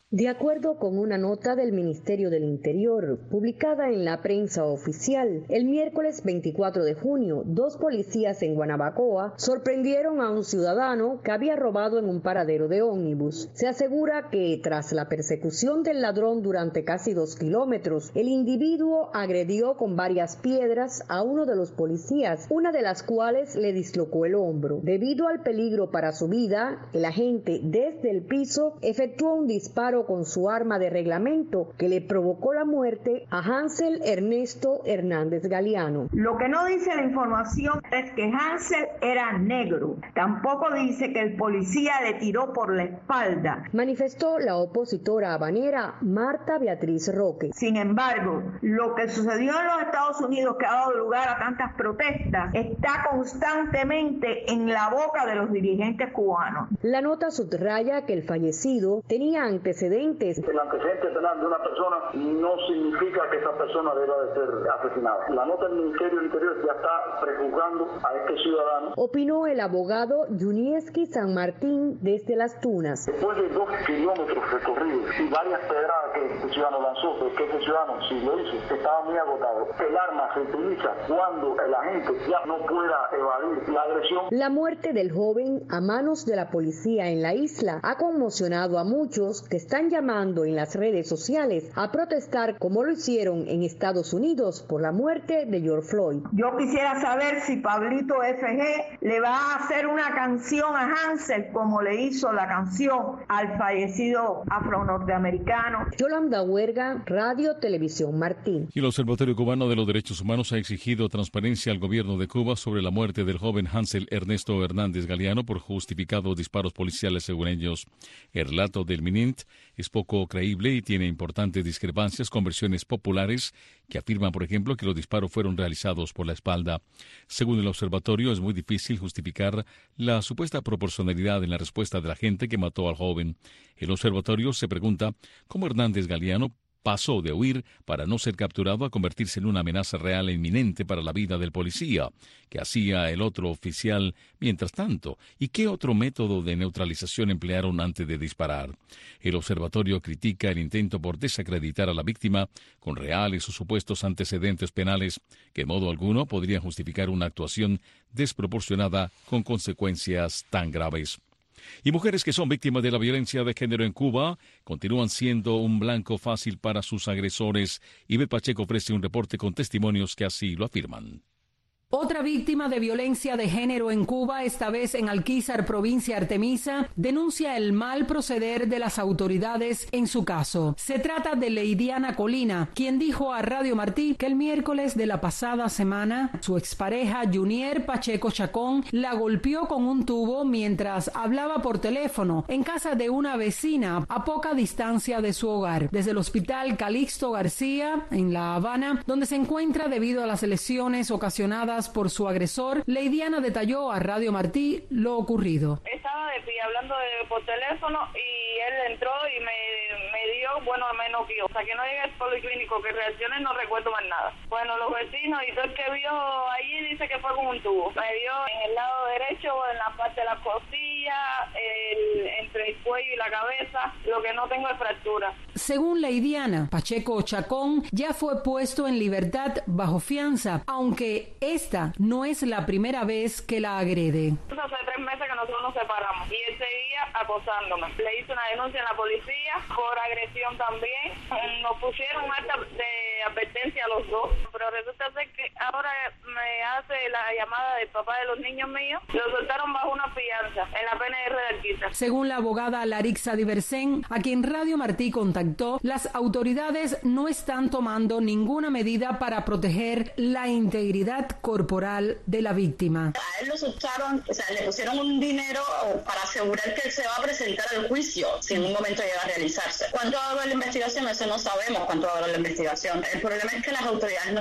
De acuerdo con una nota del Ministerio del Interior, publicada en la prensa oficial, el miércoles 24 de junio, 2 policías en Guanabacoa sorprendieron a un ciudadano que había robado en un paradero de ómnibus. Se asegura que, tras la persecución del ladrón durante casi 2 kilómetros, el individuo agredió con varias piedras a uno de los policías, una de las cuales le dislocó el hombro. Debido al peligro para su vida, el agente desde el piso efectuó un disparo con su arma de reglamento que le provocó la muerte a Hansel Ernesto Hernández Galeano. Lo que no dice la información es que Hansel era negro. Tampoco dice que el policía le tiró por la espalda, manifestó la opositora habanera Marta Beatriz Roque. Sin embargo, lo que sucedió en los Estados Unidos, que ha dado lugar a tantas protestas, está constantemente en la boca de los dirigentes cubanos. La nota subraya que el fallecido tenía antecedentes. El antecedente penal de una persona no significa que esa persona deba de ser asesinada. La nota del Ministerio del Interior ya está prejuzgando a este ciudadano. Opinó el abogado Yunieski San Martín desde Las Tunas. Después de 2 kilómetros recorridos y varias pedradas que este ciudadano lanzó, que este ciudadano, si lo hizo, estaba muy agotado. El arma se utiliza cuando el agente ya no pueda evadir la agresión. La muerte del joven a manos de la policía en la isla ha conmocionado a muchos que están llamando en las redes sociales a protestar como lo hicieron en Estados Unidos por la muerte de George Floyd. Yo quisiera saber si Pablito FG le va a hacer una canción a Hansel como le hizo la canción al fallecido afro-norteamericano. Yolanda Huerga, Radio Televisión Martín. Y el Observatorio Cubano de los Derechos Humanos ha exigido transparencia al gobierno de Cuba sobre la muerte del joven Hansel Ernesto Hernández Galeano por justificados disparos policiales, según ellos. El relato del MININT es poco creíble y tiene importantes discrepancias con versiones populares que afirman, por ejemplo, que los disparos fueron realizados por la espalda. Según el observatorio, es muy difícil justificar la supuesta proporcionalidad en la respuesta de la gente que mató al joven. El observatorio se pregunta cómo Hernández Galeano pasó de huir para no ser capturado a convertirse en una amenaza real e inminente para la vida del policía, que hacía el otro oficial mientras tanto, y qué otro método de neutralización emplearon antes de disparar. El observatorio critica el intento por desacreditar a la víctima con reales o supuestos antecedentes penales que en modo alguno podrían justificar una actuación desproporcionada con consecuencias tan graves. Y mujeres que son víctimas de la violencia de género en Cuba continúan siendo un blanco fácil para sus agresores. Ivette Pacheco ofrece un reporte con testimonios que así lo afirman. Otra víctima de violencia de género en Cuba, esta vez en Alquizar, provincia Artemisa, denuncia el mal proceder de las autoridades en su caso. Se trata de Leidiana Colina, quien dijo a Radio Martí que el miércoles de la pasada semana su expareja Junier Pacheco Chacón la golpeó con un tubo mientras hablaba por teléfono en casa de una vecina a poca distancia de su hogar. Desde el hospital Calixto García, en La Habana, donde se encuentra debido a las lesiones ocasionadas por su agresor, Leidiana detalló a Radio Martí lo ocurrido. Estaba de pie hablando por teléfono y él entró y me dio, al menos que yo. Hasta que no llegue al policlínico que reaccione no recuerdo más nada. Bueno, los vecinos y todo el que vio allí dice que fue con un tubo. Me dio en el lado derecho, en la parte de la costilla, entre el cuello y la cabeza. Lo que no tengo es fractura. Según Leidiana, Pacheco Chacón ya fue puesto en libertad bajo fianza, aunque esta no es la primera vez que la agrede. Hace 3 meses que nosotros nos separamos y él seguía acosándome. Le hice una denuncia en la policía por agresión también. Nos pusieron acta de advertencia a los dos, pero resulta ser que ahora me hace la llamada del papá de los niños míos. Lo soltaron bajo una fianza en la PNR de Alquizar. Según la abogada Larixa Diversen, a quien Radio Martí contactó, las autoridades no están tomando ninguna medida para proteger la integridad corporal de la víctima. A él lo soltaron, le pusieron un dinero para asegurar que él se va a presentar al juicio si en un momento llega a realizarse. ¿Cuánto va a durar la investigación? Eso no sabemos cuánto va a durar la investigación. El problema es que las autoridades no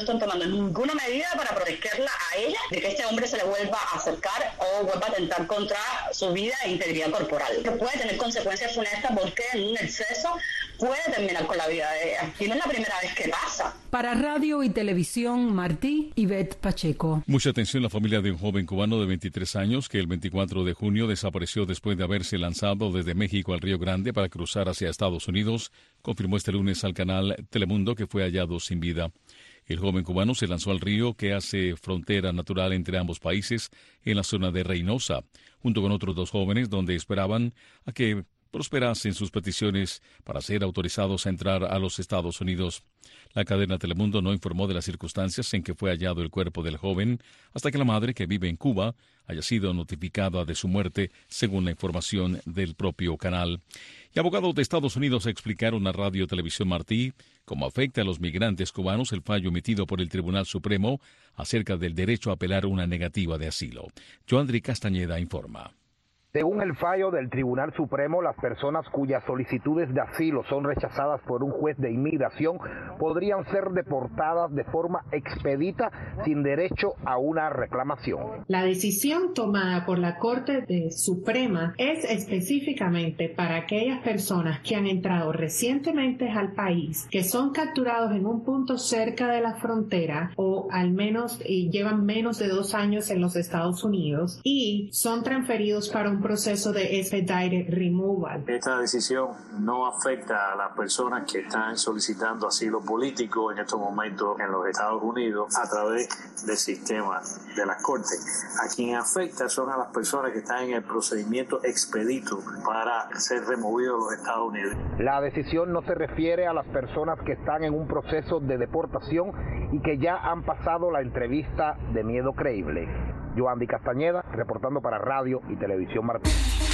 están tomando ninguna medida para protegerla a ella de que este hombre se le vuelva a acercar o vuelva a atentar contra su vida e integridad corporal. Que puede tener consecuencias funestas porque en un exceso puede terminar con la vida de ella. Y no es la primera vez que pasa. Para Radio y Televisión Martí, Ivette Pacheco. Mucha atención la familia de un joven cubano de 23 años que el 24 de junio desapareció después de haberse lanzado desde México al Río Grande para cruzar hacia Estados Unidos, confirmó este lunes al canal Telemundo que fue hallado sin vida. El joven cubano se lanzó al río que hace frontera natural entre ambos países en la zona de Reynosa, junto con otros 2 jóvenes donde esperaban a que prosperasen sus peticiones para ser autorizados a entrar a los Estados Unidos. La cadena Telemundo no informó de las circunstancias en que fue hallado el cuerpo del joven hasta que la madre, que vive en Cuba, haya sido notificada de su muerte, según la información del propio canal. Y abogados de Estados Unidos explicaron a Radio Televisión Martí cómo afecta a los migrantes cubanos el fallo emitido por el Tribunal Supremo acerca del derecho a apelar una negativa de asilo. Joandri Castañeda informa. Según el fallo del Tribunal Supremo, las personas cuyas solicitudes de asilo son rechazadas por un juez de inmigración podrían ser deportadas de forma expedita sin derecho a una reclamación. La decisión tomada por la Corte Suprema es específicamente para aquellas personas que han entrado recientemente al país, que son capturados en un punto cerca de la frontera o al menos llevan menos de 2 años en los Estados Unidos y son transferidos para un proceso de expedited removal. Esta decisión no afecta a las personas que están solicitando asilo político en estos momentos en los Estados Unidos a través del sistema de las Cortes. A quien afecta son a las personas que están en el procedimiento expedito para ser removidos de los Estados Unidos. La decisión no se refiere a las personas que están en un proceso de deportación y que ya han pasado la entrevista de miedo creíble. Joandri Castañeda, reportando para Radio y Televisión Martí.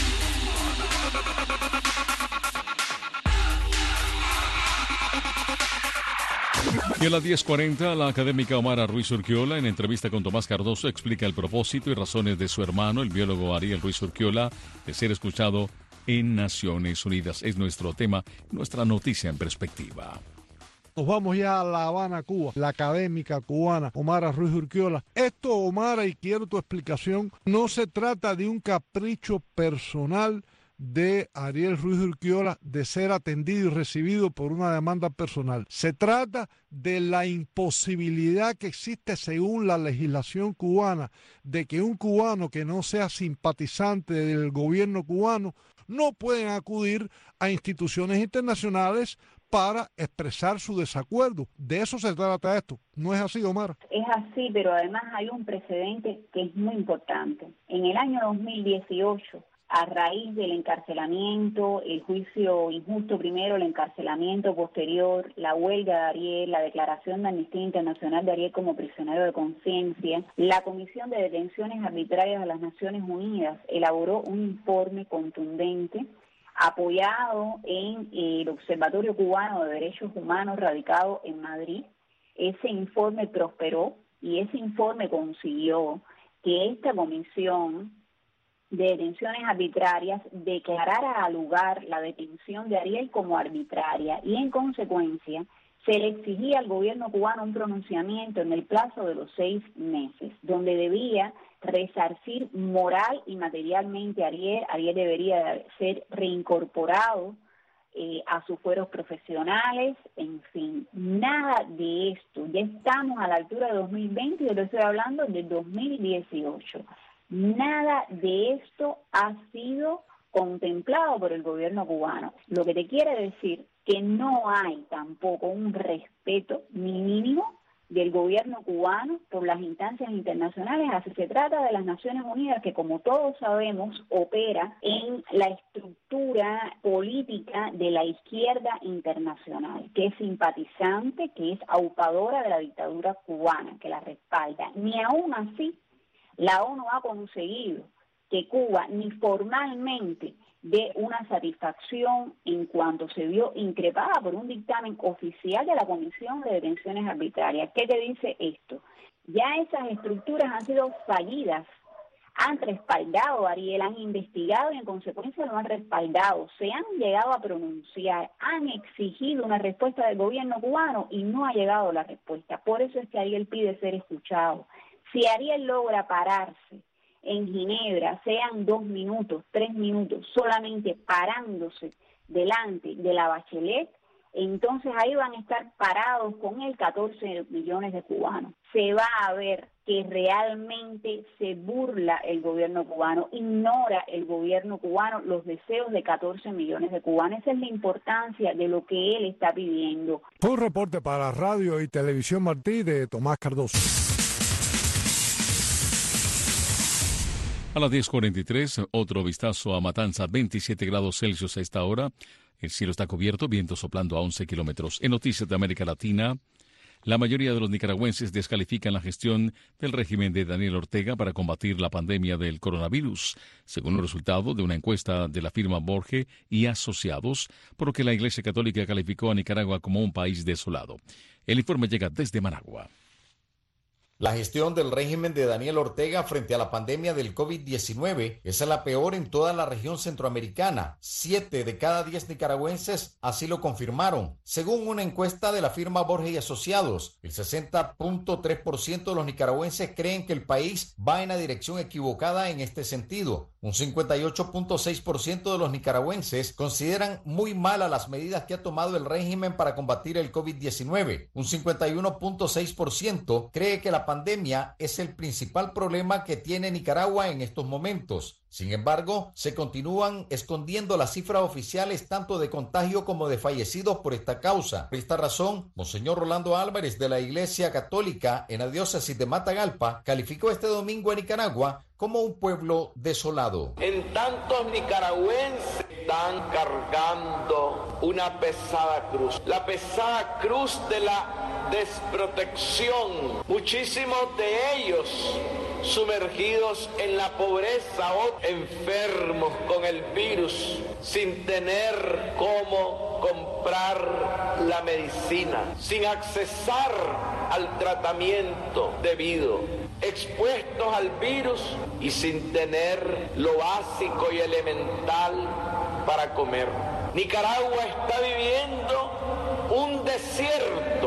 Y a las 10:40, la académica Omara Ruiz Urquiola, en entrevista con Tomás Cardoso, explica el propósito y razones de su hermano, el biólogo Ariel Ruiz Urquiola, de ser escuchado en Naciones Unidas. Es nuestro tema, nuestra noticia en perspectiva. Nos vamos ya a La Habana, Cuba. La académica cubana Omara Ruiz Urquiola. Esto, Omara, y quiero tu explicación, no se trata de un capricho personal de Ariel Ruiz Urquiola de ser atendido y recibido por una demanda personal. Se trata de la imposibilidad que existe según la legislación cubana de que un cubano que no sea simpatizante del gobierno cubano no pueden acudir a instituciones internacionales para expresar su desacuerdo. De eso se trata esto. ¿No es así, Omar? Es así, pero además hay un precedente que es muy importante. En el año 2018, a raíz del encarcelamiento, el juicio injusto primero, el encarcelamiento posterior, la huelga de Ariel, la declaración de Amnistía Internacional de Ariel como prisionero de conciencia, la Comisión de Detenciones Arbitrarias de las Naciones Unidas elaboró un informe contundente apoyado en el Observatorio Cubano de Derechos Humanos radicado en Madrid. Ese informe prosperó y ese informe consiguió que esta comisión de detenciones arbitrarias declarara al lugar la detención de Ariel como arbitraria y en consecuencia se le exigía al gobierno cubano un pronunciamiento en el plazo de los 6 meses, donde debía resarcir moral y materialmente a Ariel. Ariel debería ser reincorporado a sus fueros profesionales, en fin, nada de esto. Ya estamos a la altura de 2020 y yo le estoy hablando de 2018. Nada de esto ha sido contemplado por el gobierno cubano. Lo que te quiere decir que no hay tampoco un respeto ni mínimo del gobierno cubano por las instancias internacionales. Así se trata de las Naciones Unidas, que como todos sabemos opera en la estructura política de la izquierda internacional, que es simpatizante, que es aupadora de la dictadura cubana, que la respalda. Ni aún así la ONU ha conseguido que Cuba ni formalmente dé una satisfacción en cuanto se vio increpada por un dictamen oficial de la Comisión de Detenciones Arbitrarias. ¿Qué te dice esto? Ya esas estructuras han sido fallidas han respaldado a Ariel, han investigado y en consecuencia lo han respaldado, se han llegado a pronunciar, han exigido una respuesta del gobierno cubano y no ha llegado la respuesta. Por eso es que Ariel pide ser escuchado. Si Ariel logra pararse en Ginebra, sean 2 minutos, 3 minutos, solamente parándose delante de la Bachelet, entonces ahí van a estar parados con él 14 millones de cubanos. Se va a ver que realmente se burla el gobierno cubano, ignora el gobierno cubano los deseos de 14 millones de cubanos. Esa es la importancia de lo que él está pidiendo. Fue un reporte para Radio y Televisión Martí de Tomás Cardoso. A las 10:43, otro vistazo a Matanza, 27 grados Celsius a esta hora. El cielo está cubierto, viento soplando a 11 kilómetros. En noticias de América Latina, la mayoría de los nicaragüenses descalifican la gestión del régimen de Daniel Ortega para combatir la pandemia del coronavirus, según un resultado de una encuesta de la firma Borge y Asociados, por lo que la Iglesia Católica calificó a Nicaragua como un país desolado. El informe llega desde Managua. La gestión del régimen de Daniel Ortega frente a la pandemia del COVID-19 es la peor en toda la región centroamericana. 7 de cada 10 nicaragüenses así lo confirmaron. Según una encuesta de la firma Borges y Asociados, el 60.3% de los nicaragüenses creen que el país va en la dirección equivocada en este sentido. Un 58.6% de los nicaragüenses consideran muy malas las medidas que ha tomado el régimen para combatir el COVID-19. Un 51.6% cree que la pandemia es el principal problema que tiene Nicaragua en estos momentos. Sin embargo, se continúan escondiendo las cifras oficiales tanto de contagio como de fallecidos por esta causa. Por esta razón, Monseñor Rolando Álvarez de la Iglesia Católica en la diócesis de Matagalpa calificó este domingo a Nicaragua como un pueblo desolado. En tantos nicaragüenses están cargando una pesada cruz, la pesada cruz de la desprotección. Muchísimos de ellos sumergidos en la pobreza o enfermos con el virus, sin tener cómo comprar la medicina, sin accesar al tratamiento debido, expuestos al virus y sin tener lo básico y elemental para comer. Nicaragua está viviendo un desierto,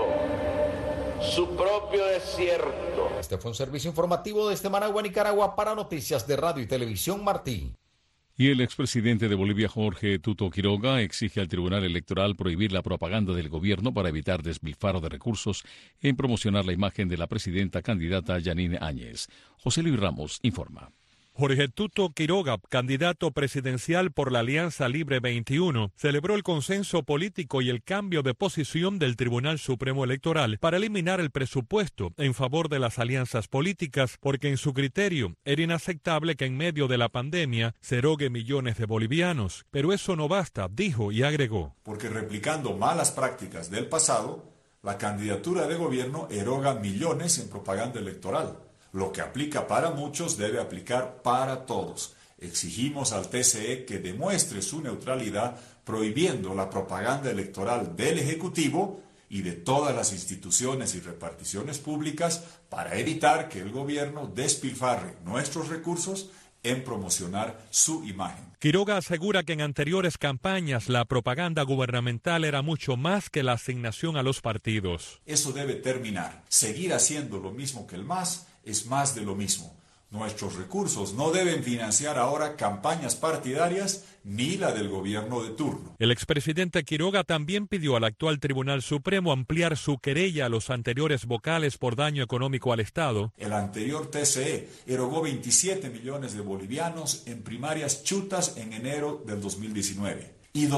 su propio desierto. Este fue un servicio informativo desde Managua, Nicaragua, para Noticias de Radio y Televisión Martí. Y el expresidente de Bolivia, Jorge Tuto Quiroga, exige al Tribunal Electoral prohibir la propaganda del gobierno para evitar despilfarro de recursos en promocionar la imagen de la presidenta candidata Yanine Áñez. José Luis Ramos informa. Jorge Tuto Quiroga, candidato presidencial por la Alianza Libre 21, celebró el consenso político y el cambio de posición del Tribunal Supremo Electoral para eliminar el presupuesto en favor de las alianzas políticas, porque en su criterio era inaceptable que en medio de la pandemia se erogue millones de bolivianos. Pero eso no basta, dijo y agregó. Porque replicando malas prácticas del pasado, la candidatura de gobierno eroga millones en propaganda electoral. Lo que aplica para muchos debe aplicar para todos. Exigimos al TCE que demuestre su neutralidad prohibiendo la propaganda electoral del Ejecutivo y de todas las instituciones y reparticiones públicas para evitar que el gobierno despilfarre nuestros recursos en promocionar su imagen. Quiroga asegura que en anteriores campañas la propaganda gubernamental era mucho más que la asignación a los partidos. Eso debe terminar. Seguir haciendo lo mismo que el MAS es más de lo mismo. Nuestros recursos no deben financiar ahora campañas partidarias ni la del gobierno de turno. El expresidente Quiroga también pidió al actual Tribunal Supremo ampliar su querella a los anteriores vocales por daño económico al Estado. El anterior TCE erogó 27 millones de bolivianos en primarias chutas en enero del 2019 y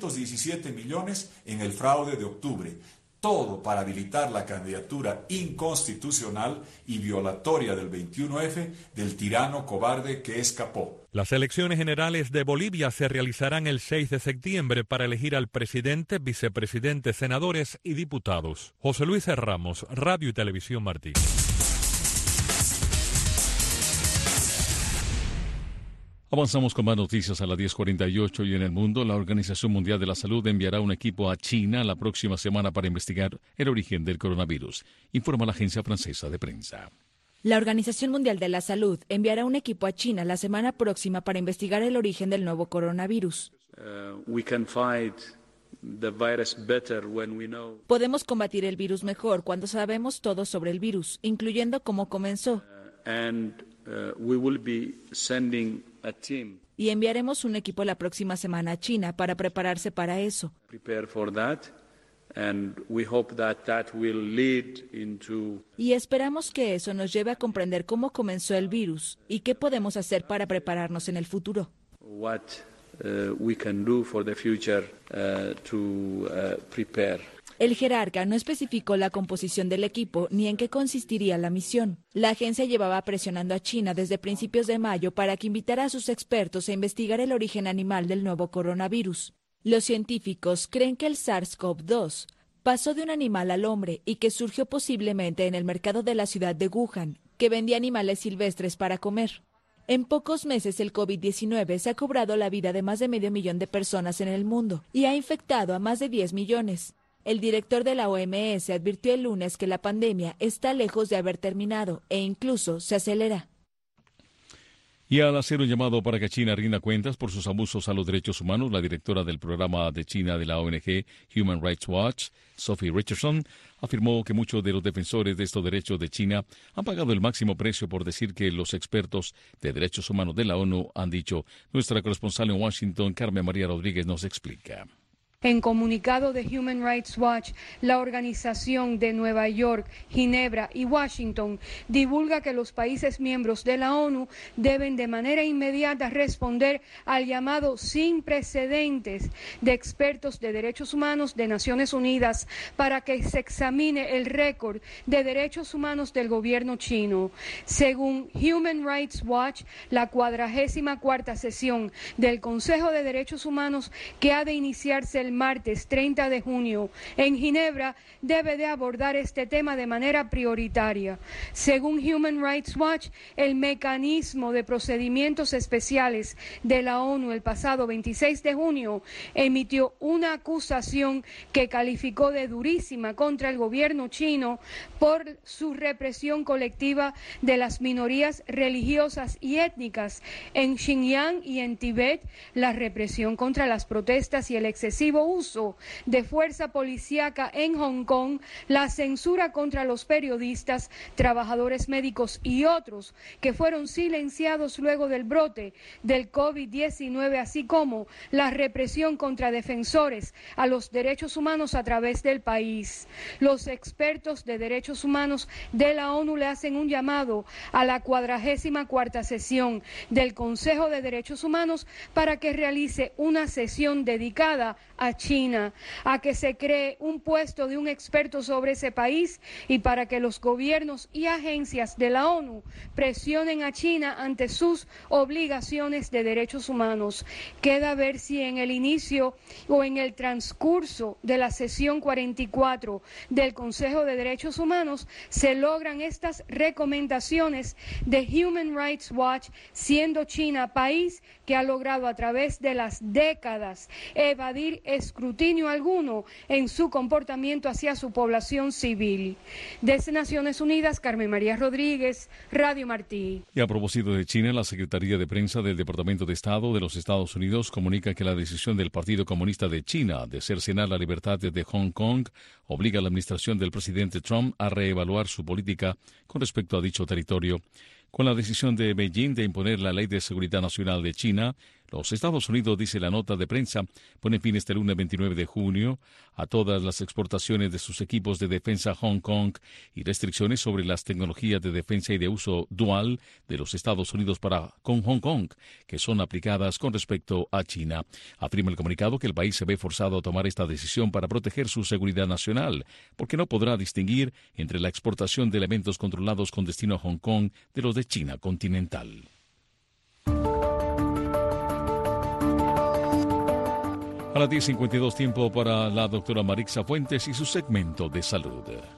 217 millones en el fraude de octubre. Todo para habilitar la candidatura inconstitucional y violatoria del 21F del tirano cobarde que escapó. Las elecciones generales de Bolivia se realizarán el 6 de septiembre para elegir al presidente, vicepresidente, senadores y diputados. José Luis Ramos, Radio y Televisión Martí. Avanzamos con más noticias a las 10:48 y en el mundo. La Organización Mundial de la Salud enviará un equipo a China la próxima semana para investigar el origen del coronavirus, informa la agencia francesa de prensa. La Organización Mundial de la Salud enviará un equipo a China la semana próxima para investigar el origen del nuevo coronavirus. Podemos combatir el virus mejor cuando sabemos todo sobre el virus, incluyendo cómo comenzó. Y enviaremos un equipo la próxima semana a China para prepararse para eso. Y esperamos que eso nos lleve a comprender cómo comenzó el virus y qué podemos hacer para prepararnos en el futuro. El jerarca no especificó la composición del equipo ni en qué consistiría la misión. La agencia llevaba presionando a China desde principios de mayo para que invitara a sus expertos a investigar el origen animal del nuevo coronavirus. Los científicos creen que el SARS-CoV-2 pasó de un animal al hombre y que surgió posiblemente en el mercado de la ciudad de Wuhan, que vendía animales silvestres para comer. En pocos meses el COVID-19 se ha cobrado la vida de más de 500,000 de personas en el mundo y ha infectado a más de 10 millones. El director de la OMS advirtió el lunes que la pandemia está lejos de haber terminado e incluso se acelera. Y al hacer un llamado para que China rinda cuentas por sus abusos a los derechos humanos, la directora del programa de China de la ONG Human Rights Watch, Sophie Richardson, afirmó que muchos de los defensores de estos derechos de China han pagado el máximo precio por decir que los expertos de derechos humanos de la ONU han dicho. Nuestra corresponsal en Washington, Carmen María Rodríguez, nos explica. En comunicado de Human Rights Watch, la organización de Nueva York, Ginebra y Washington divulga que los países miembros de la ONU deben de manera inmediata responder al llamado sin precedentes de expertos de derechos humanos de Naciones Unidas para que se examine el récord de derechos humanos del gobierno chino. Según Human Rights Watch, la 44ª sesión del Consejo de Derechos Humanos, que ha de iniciarse el martes 30 de junio en Ginebra, debe de abordar este tema de manera prioritaria. Según Human Rights Watch, el mecanismo de procedimientos especiales de la ONU el pasado 26 de junio emitió una acusación que calificó de durísima contra el gobierno chino por su represión colectiva de las minorías religiosas y étnicas en Xinjiang y en Tibet, la represión contra las protestas y el excesivo uso de fuerza policíaca en Hong Kong, la censura contra los periodistas, trabajadores médicos y otros que fueron silenciados luego del brote del COVID-19, así como la represión contra defensores a los derechos humanos a través del país. Los expertos de derechos humanos de la ONU le hacen un llamado a la 44ª sesión del Consejo de Derechos Humanos para que realice una sesión dedicada a China, a que se cree un puesto de un experto sobre ese país y para que los gobiernos y agencias de la ONU presionen a China ante sus obligaciones de derechos humanos. Queda ver si en el inicio o en el transcurso de la sesión 44 del Consejo de Derechos Humanos se logran estas recomendaciones de Human Rights Watch, siendo China país que ha logrado a través de las décadas evadir escrutinio alguno en su comportamiento hacia su población civil. Desde Naciones Unidas, Carmen María Rodríguez, Radio Martí. Y a propósito de China, la Secretaría de Prensa del Departamento de Estado de los Estados Unidos comunica que la decisión del Partido Comunista de China de cercenar la libertad de Hong Kong obliga a la administración del presidente Trump a reevaluar su política con respecto a dicho territorio. Con la decisión de Beijing de imponer la Ley de Seguridad Nacional de China, los Estados Unidos, dice la nota de prensa, pone fin este lunes 29 de junio a todas las exportaciones de sus equipos de defensa a Hong Kong y restricciones sobre las tecnologías de defensa y de uso dual de los Estados Unidos con Hong Kong, que son aplicadas con respecto a China. Afirma el comunicado que el país se ve forzado a tomar esta decisión para proteger su seguridad nacional, porque no podrá distinguir entre la exportación de elementos controlados con destino a Hong Kong de los de China continental. A las 10:52, tiempo para la doctora Marixa Fuentes y su segmento de salud.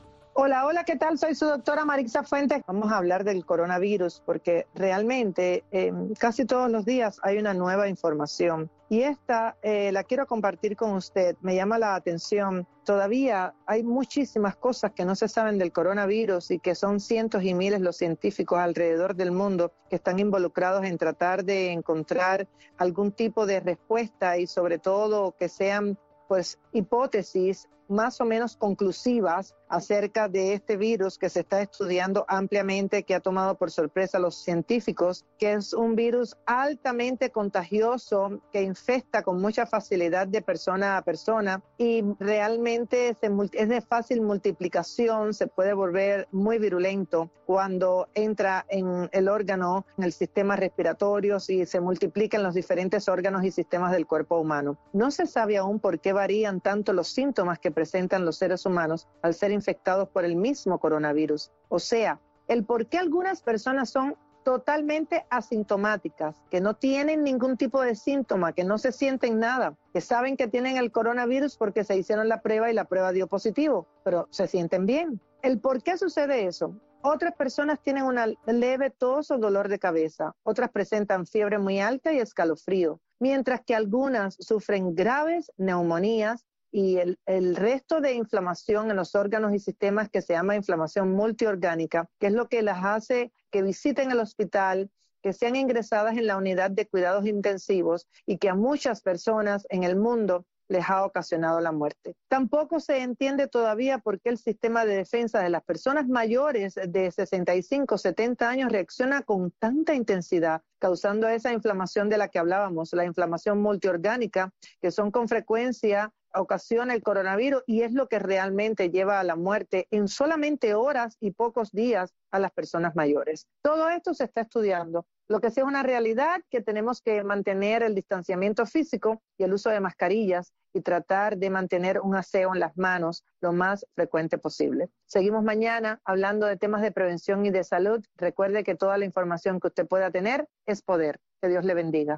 Hola, ¿qué tal? Soy su doctora Marixa Fuentes. Vamos a hablar del coronavirus porque realmente casi todos los días hay una nueva información y esta la quiero compartir con usted. Me llama la atención. Todavía hay muchísimas cosas que no se saben del coronavirus y que son cientos y miles los científicos alrededor del mundo que están involucrados en tratar de encontrar algún tipo de respuesta y sobre todo que sean pues hipótesis más o menos conclusivas acerca de este virus que se está estudiando ampliamente, que ha tomado por sorpresa a los científicos, que es un virus altamente contagioso que infecta con mucha facilidad de persona a persona y realmente es de fácil multiplicación, se puede volver muy virulento cuando entra en el órgano, en el sistema respiratorio y se multiplica en los diferentes órganos y sistemas del cuerpo humano. No se sabe aún por qué varían tanto los síntomas que presentan los seres humanos al ser infectados por el mismo coronavirus. O sea, el por qué algunas personas son totalmente asintomáticas, que no tienen ningún tipo de síntoma, que no se sienten nada, que saben que tienen el coronavirus porque se hicieron la prueba y la prueba dio positivo, pero se sienten bien. ¿El por qué sucede eso? Otras personas tienen una leve tos o dolor de cabeza, otras presentan fiebre muy alta y escalofrío, mientras que algunas sufren graves neumonías y el resto de inflamación en los órganos y sistemas que se llama inflamación multiorgánica, que es lo que las hace que visiten el hospital, que sean ingresadas en la unidad de cuidados intensivos y que a muchas personas en el mundo les ha ocasionado la muerte. Tampoco se entiende todavía por qué el sistema de defensa de las personas mayores de 65, 70 años reacciona con tanta intensidad, causando esa inflamación de la que hablábamos, la inflamación multiorgánica, que son con frecuencia ocasiona el coronavirus y es lo que realmente lleva a la muerte en solamente horas y pocos días a las personas mayores. Todo esto se está estudiando. Lo que sí es una realidad que tenemos que mantener el distanciamiento físico y el uso de mascarillas y tratar de mantener un aseo en las manos lo más frecuente posible. Seguimos mañana hablando de temas de prevención y de salud. Recuerde que toda la información que usted pueda tener es poder. Que Dios le bendiga.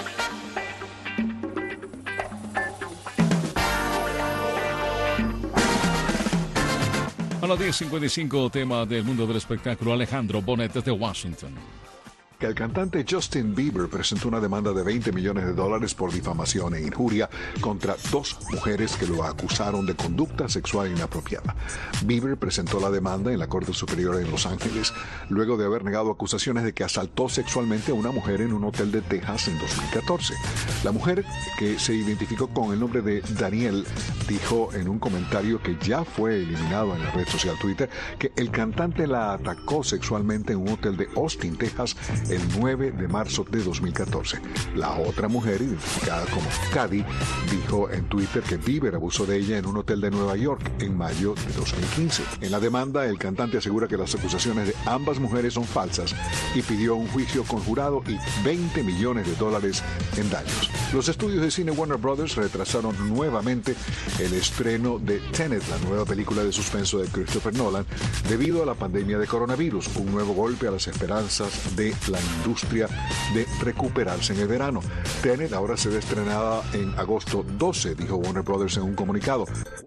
A las 10:55, tema del mundo del espectáculo, Alejandro Bonet desde Washington. Que el cantante Justin Bieber presentó una demanda de $20 millones por difamación e injuria contra dos mujeres que lo acusaron de conducta sexual inapropiada. Bieber presentó la demanda en la Corte Superior en Los Ángeles luego de haber negado acusaciones de que asaltó sexualmente a una mujer en un hotel de Texas en 2014. La mujer, que se identificó con el nombre de Danielle, dijo en un comentario que ya fue eliminado en la red social Twitter que el cantante la atacó sexualmente en un hotel de Austin, Texas, el 9 de marzo de 2014. La otra mujer, identificada como Cady, dijo en Twitter que Bieber abusó de ella en un hotel de Nueva York en mayo de 2015. En la demanda, el cantante asegura que las acusaciones de ambas mujeres son falsas y pidió un juicio con jurado y $20 millones en daños. Los estudios de cine Warner Brothers retrasaron nuevamente el estreno de Tenet, la nueva película de suspenso de Christopher Nolan, debido a la pandemia de coronavirus, un nuevo golpe a las esperanzas de la industria de recuperarse en el verano. Tenet ahora será estrenada en agosto 12, dijo Warner Brothers en un comunicado.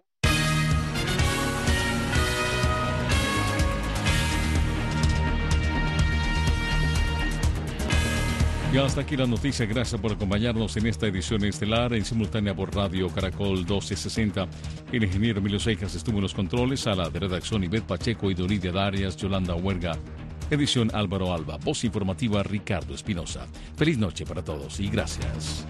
Y hasta aquí la noticia. Gracias por acompañarnos en esta edición estelar en simultánea por Radio Caracol 1260. El ingeniero Emilio Seijas estuvo en los controles, sala de redacción Ivette Pacheco y Doridia Darias, Yolanda Huerga. Edición Álvaro Alba, voz informativa Ricardo Espinosa. Feliz noche para todos y gracias.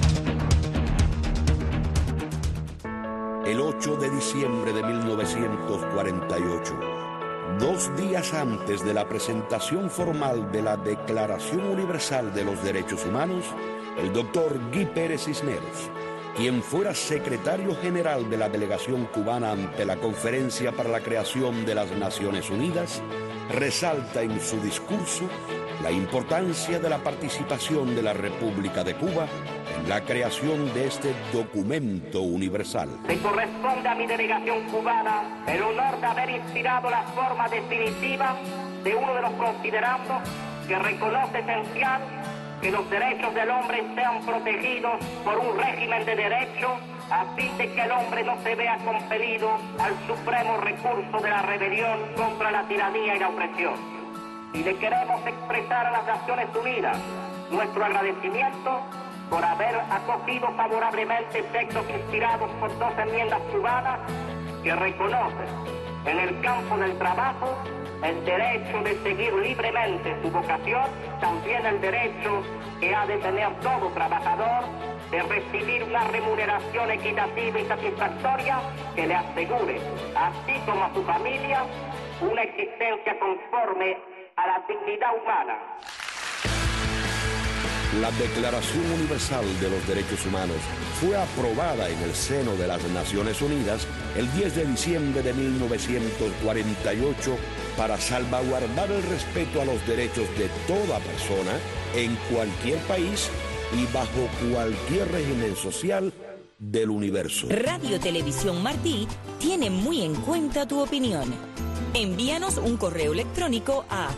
El 8 de diciembre de 1948, 2 días antes de la presentación formal de la Declaración Universal de los Derechos Humanos, el doctor Guy Pérez Cisneros, quien fuera secretario general de la delegación cubana ante la Conferencia para la Creación de las Naciones Unidas, resalta en su discurso la importancia de la participación de la República de Cuba en la creación de este documento universal. Me corresponde a mi delegación cubana el honor de haber inspirado la forma definitiva de uno de los considerandos que reconoce esencial que los derechos del hombre sean protegidos por un régimen de derecho a fin de que el hombre no se vea compelido al supremo recurso de la rebelión contra la tiranía y la opresión. Y le queremos expresar a las Naciones Unidas nuestro agradecimiento por haber acogido favorablemente textos inspirados por 2 enmiendas cubanas que reconocen en el campo del trabajo el derecho de seguir libremente su vocación, también el derecho que ha de tener todo trabajador de recibir una remuneración equitativa y satisfactoria que le asegure, así como a su familia, una existencia conforme a la dignidad humana. La Declaración Universal de los Derechos Humanos fue aprobada en el seno de las Naciones Unidas el 10 de diciembre de 1948 para salvaguardar el respeto a los derechos de toda persona en cualquier país y bajo cualquier régimen social del universo. Radio Televisión Martí tiene muy en cuenta tu opinión. Envíanos un correo electrónico a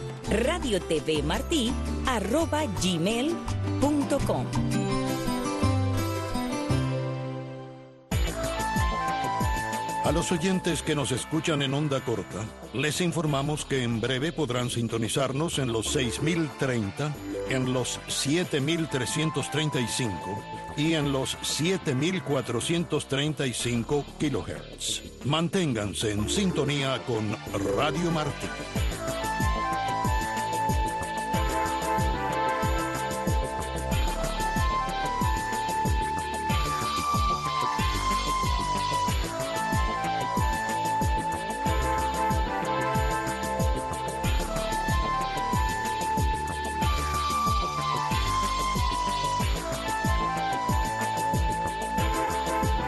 radiotvmarti@gmail.com. A los oyentes que nos escuchan en onda corta, les informamos que en breve podrán sintonizarnos en los 6030, en los 7335 y en los 7435 kHz. Manténganse en sintonía con Radio Martí.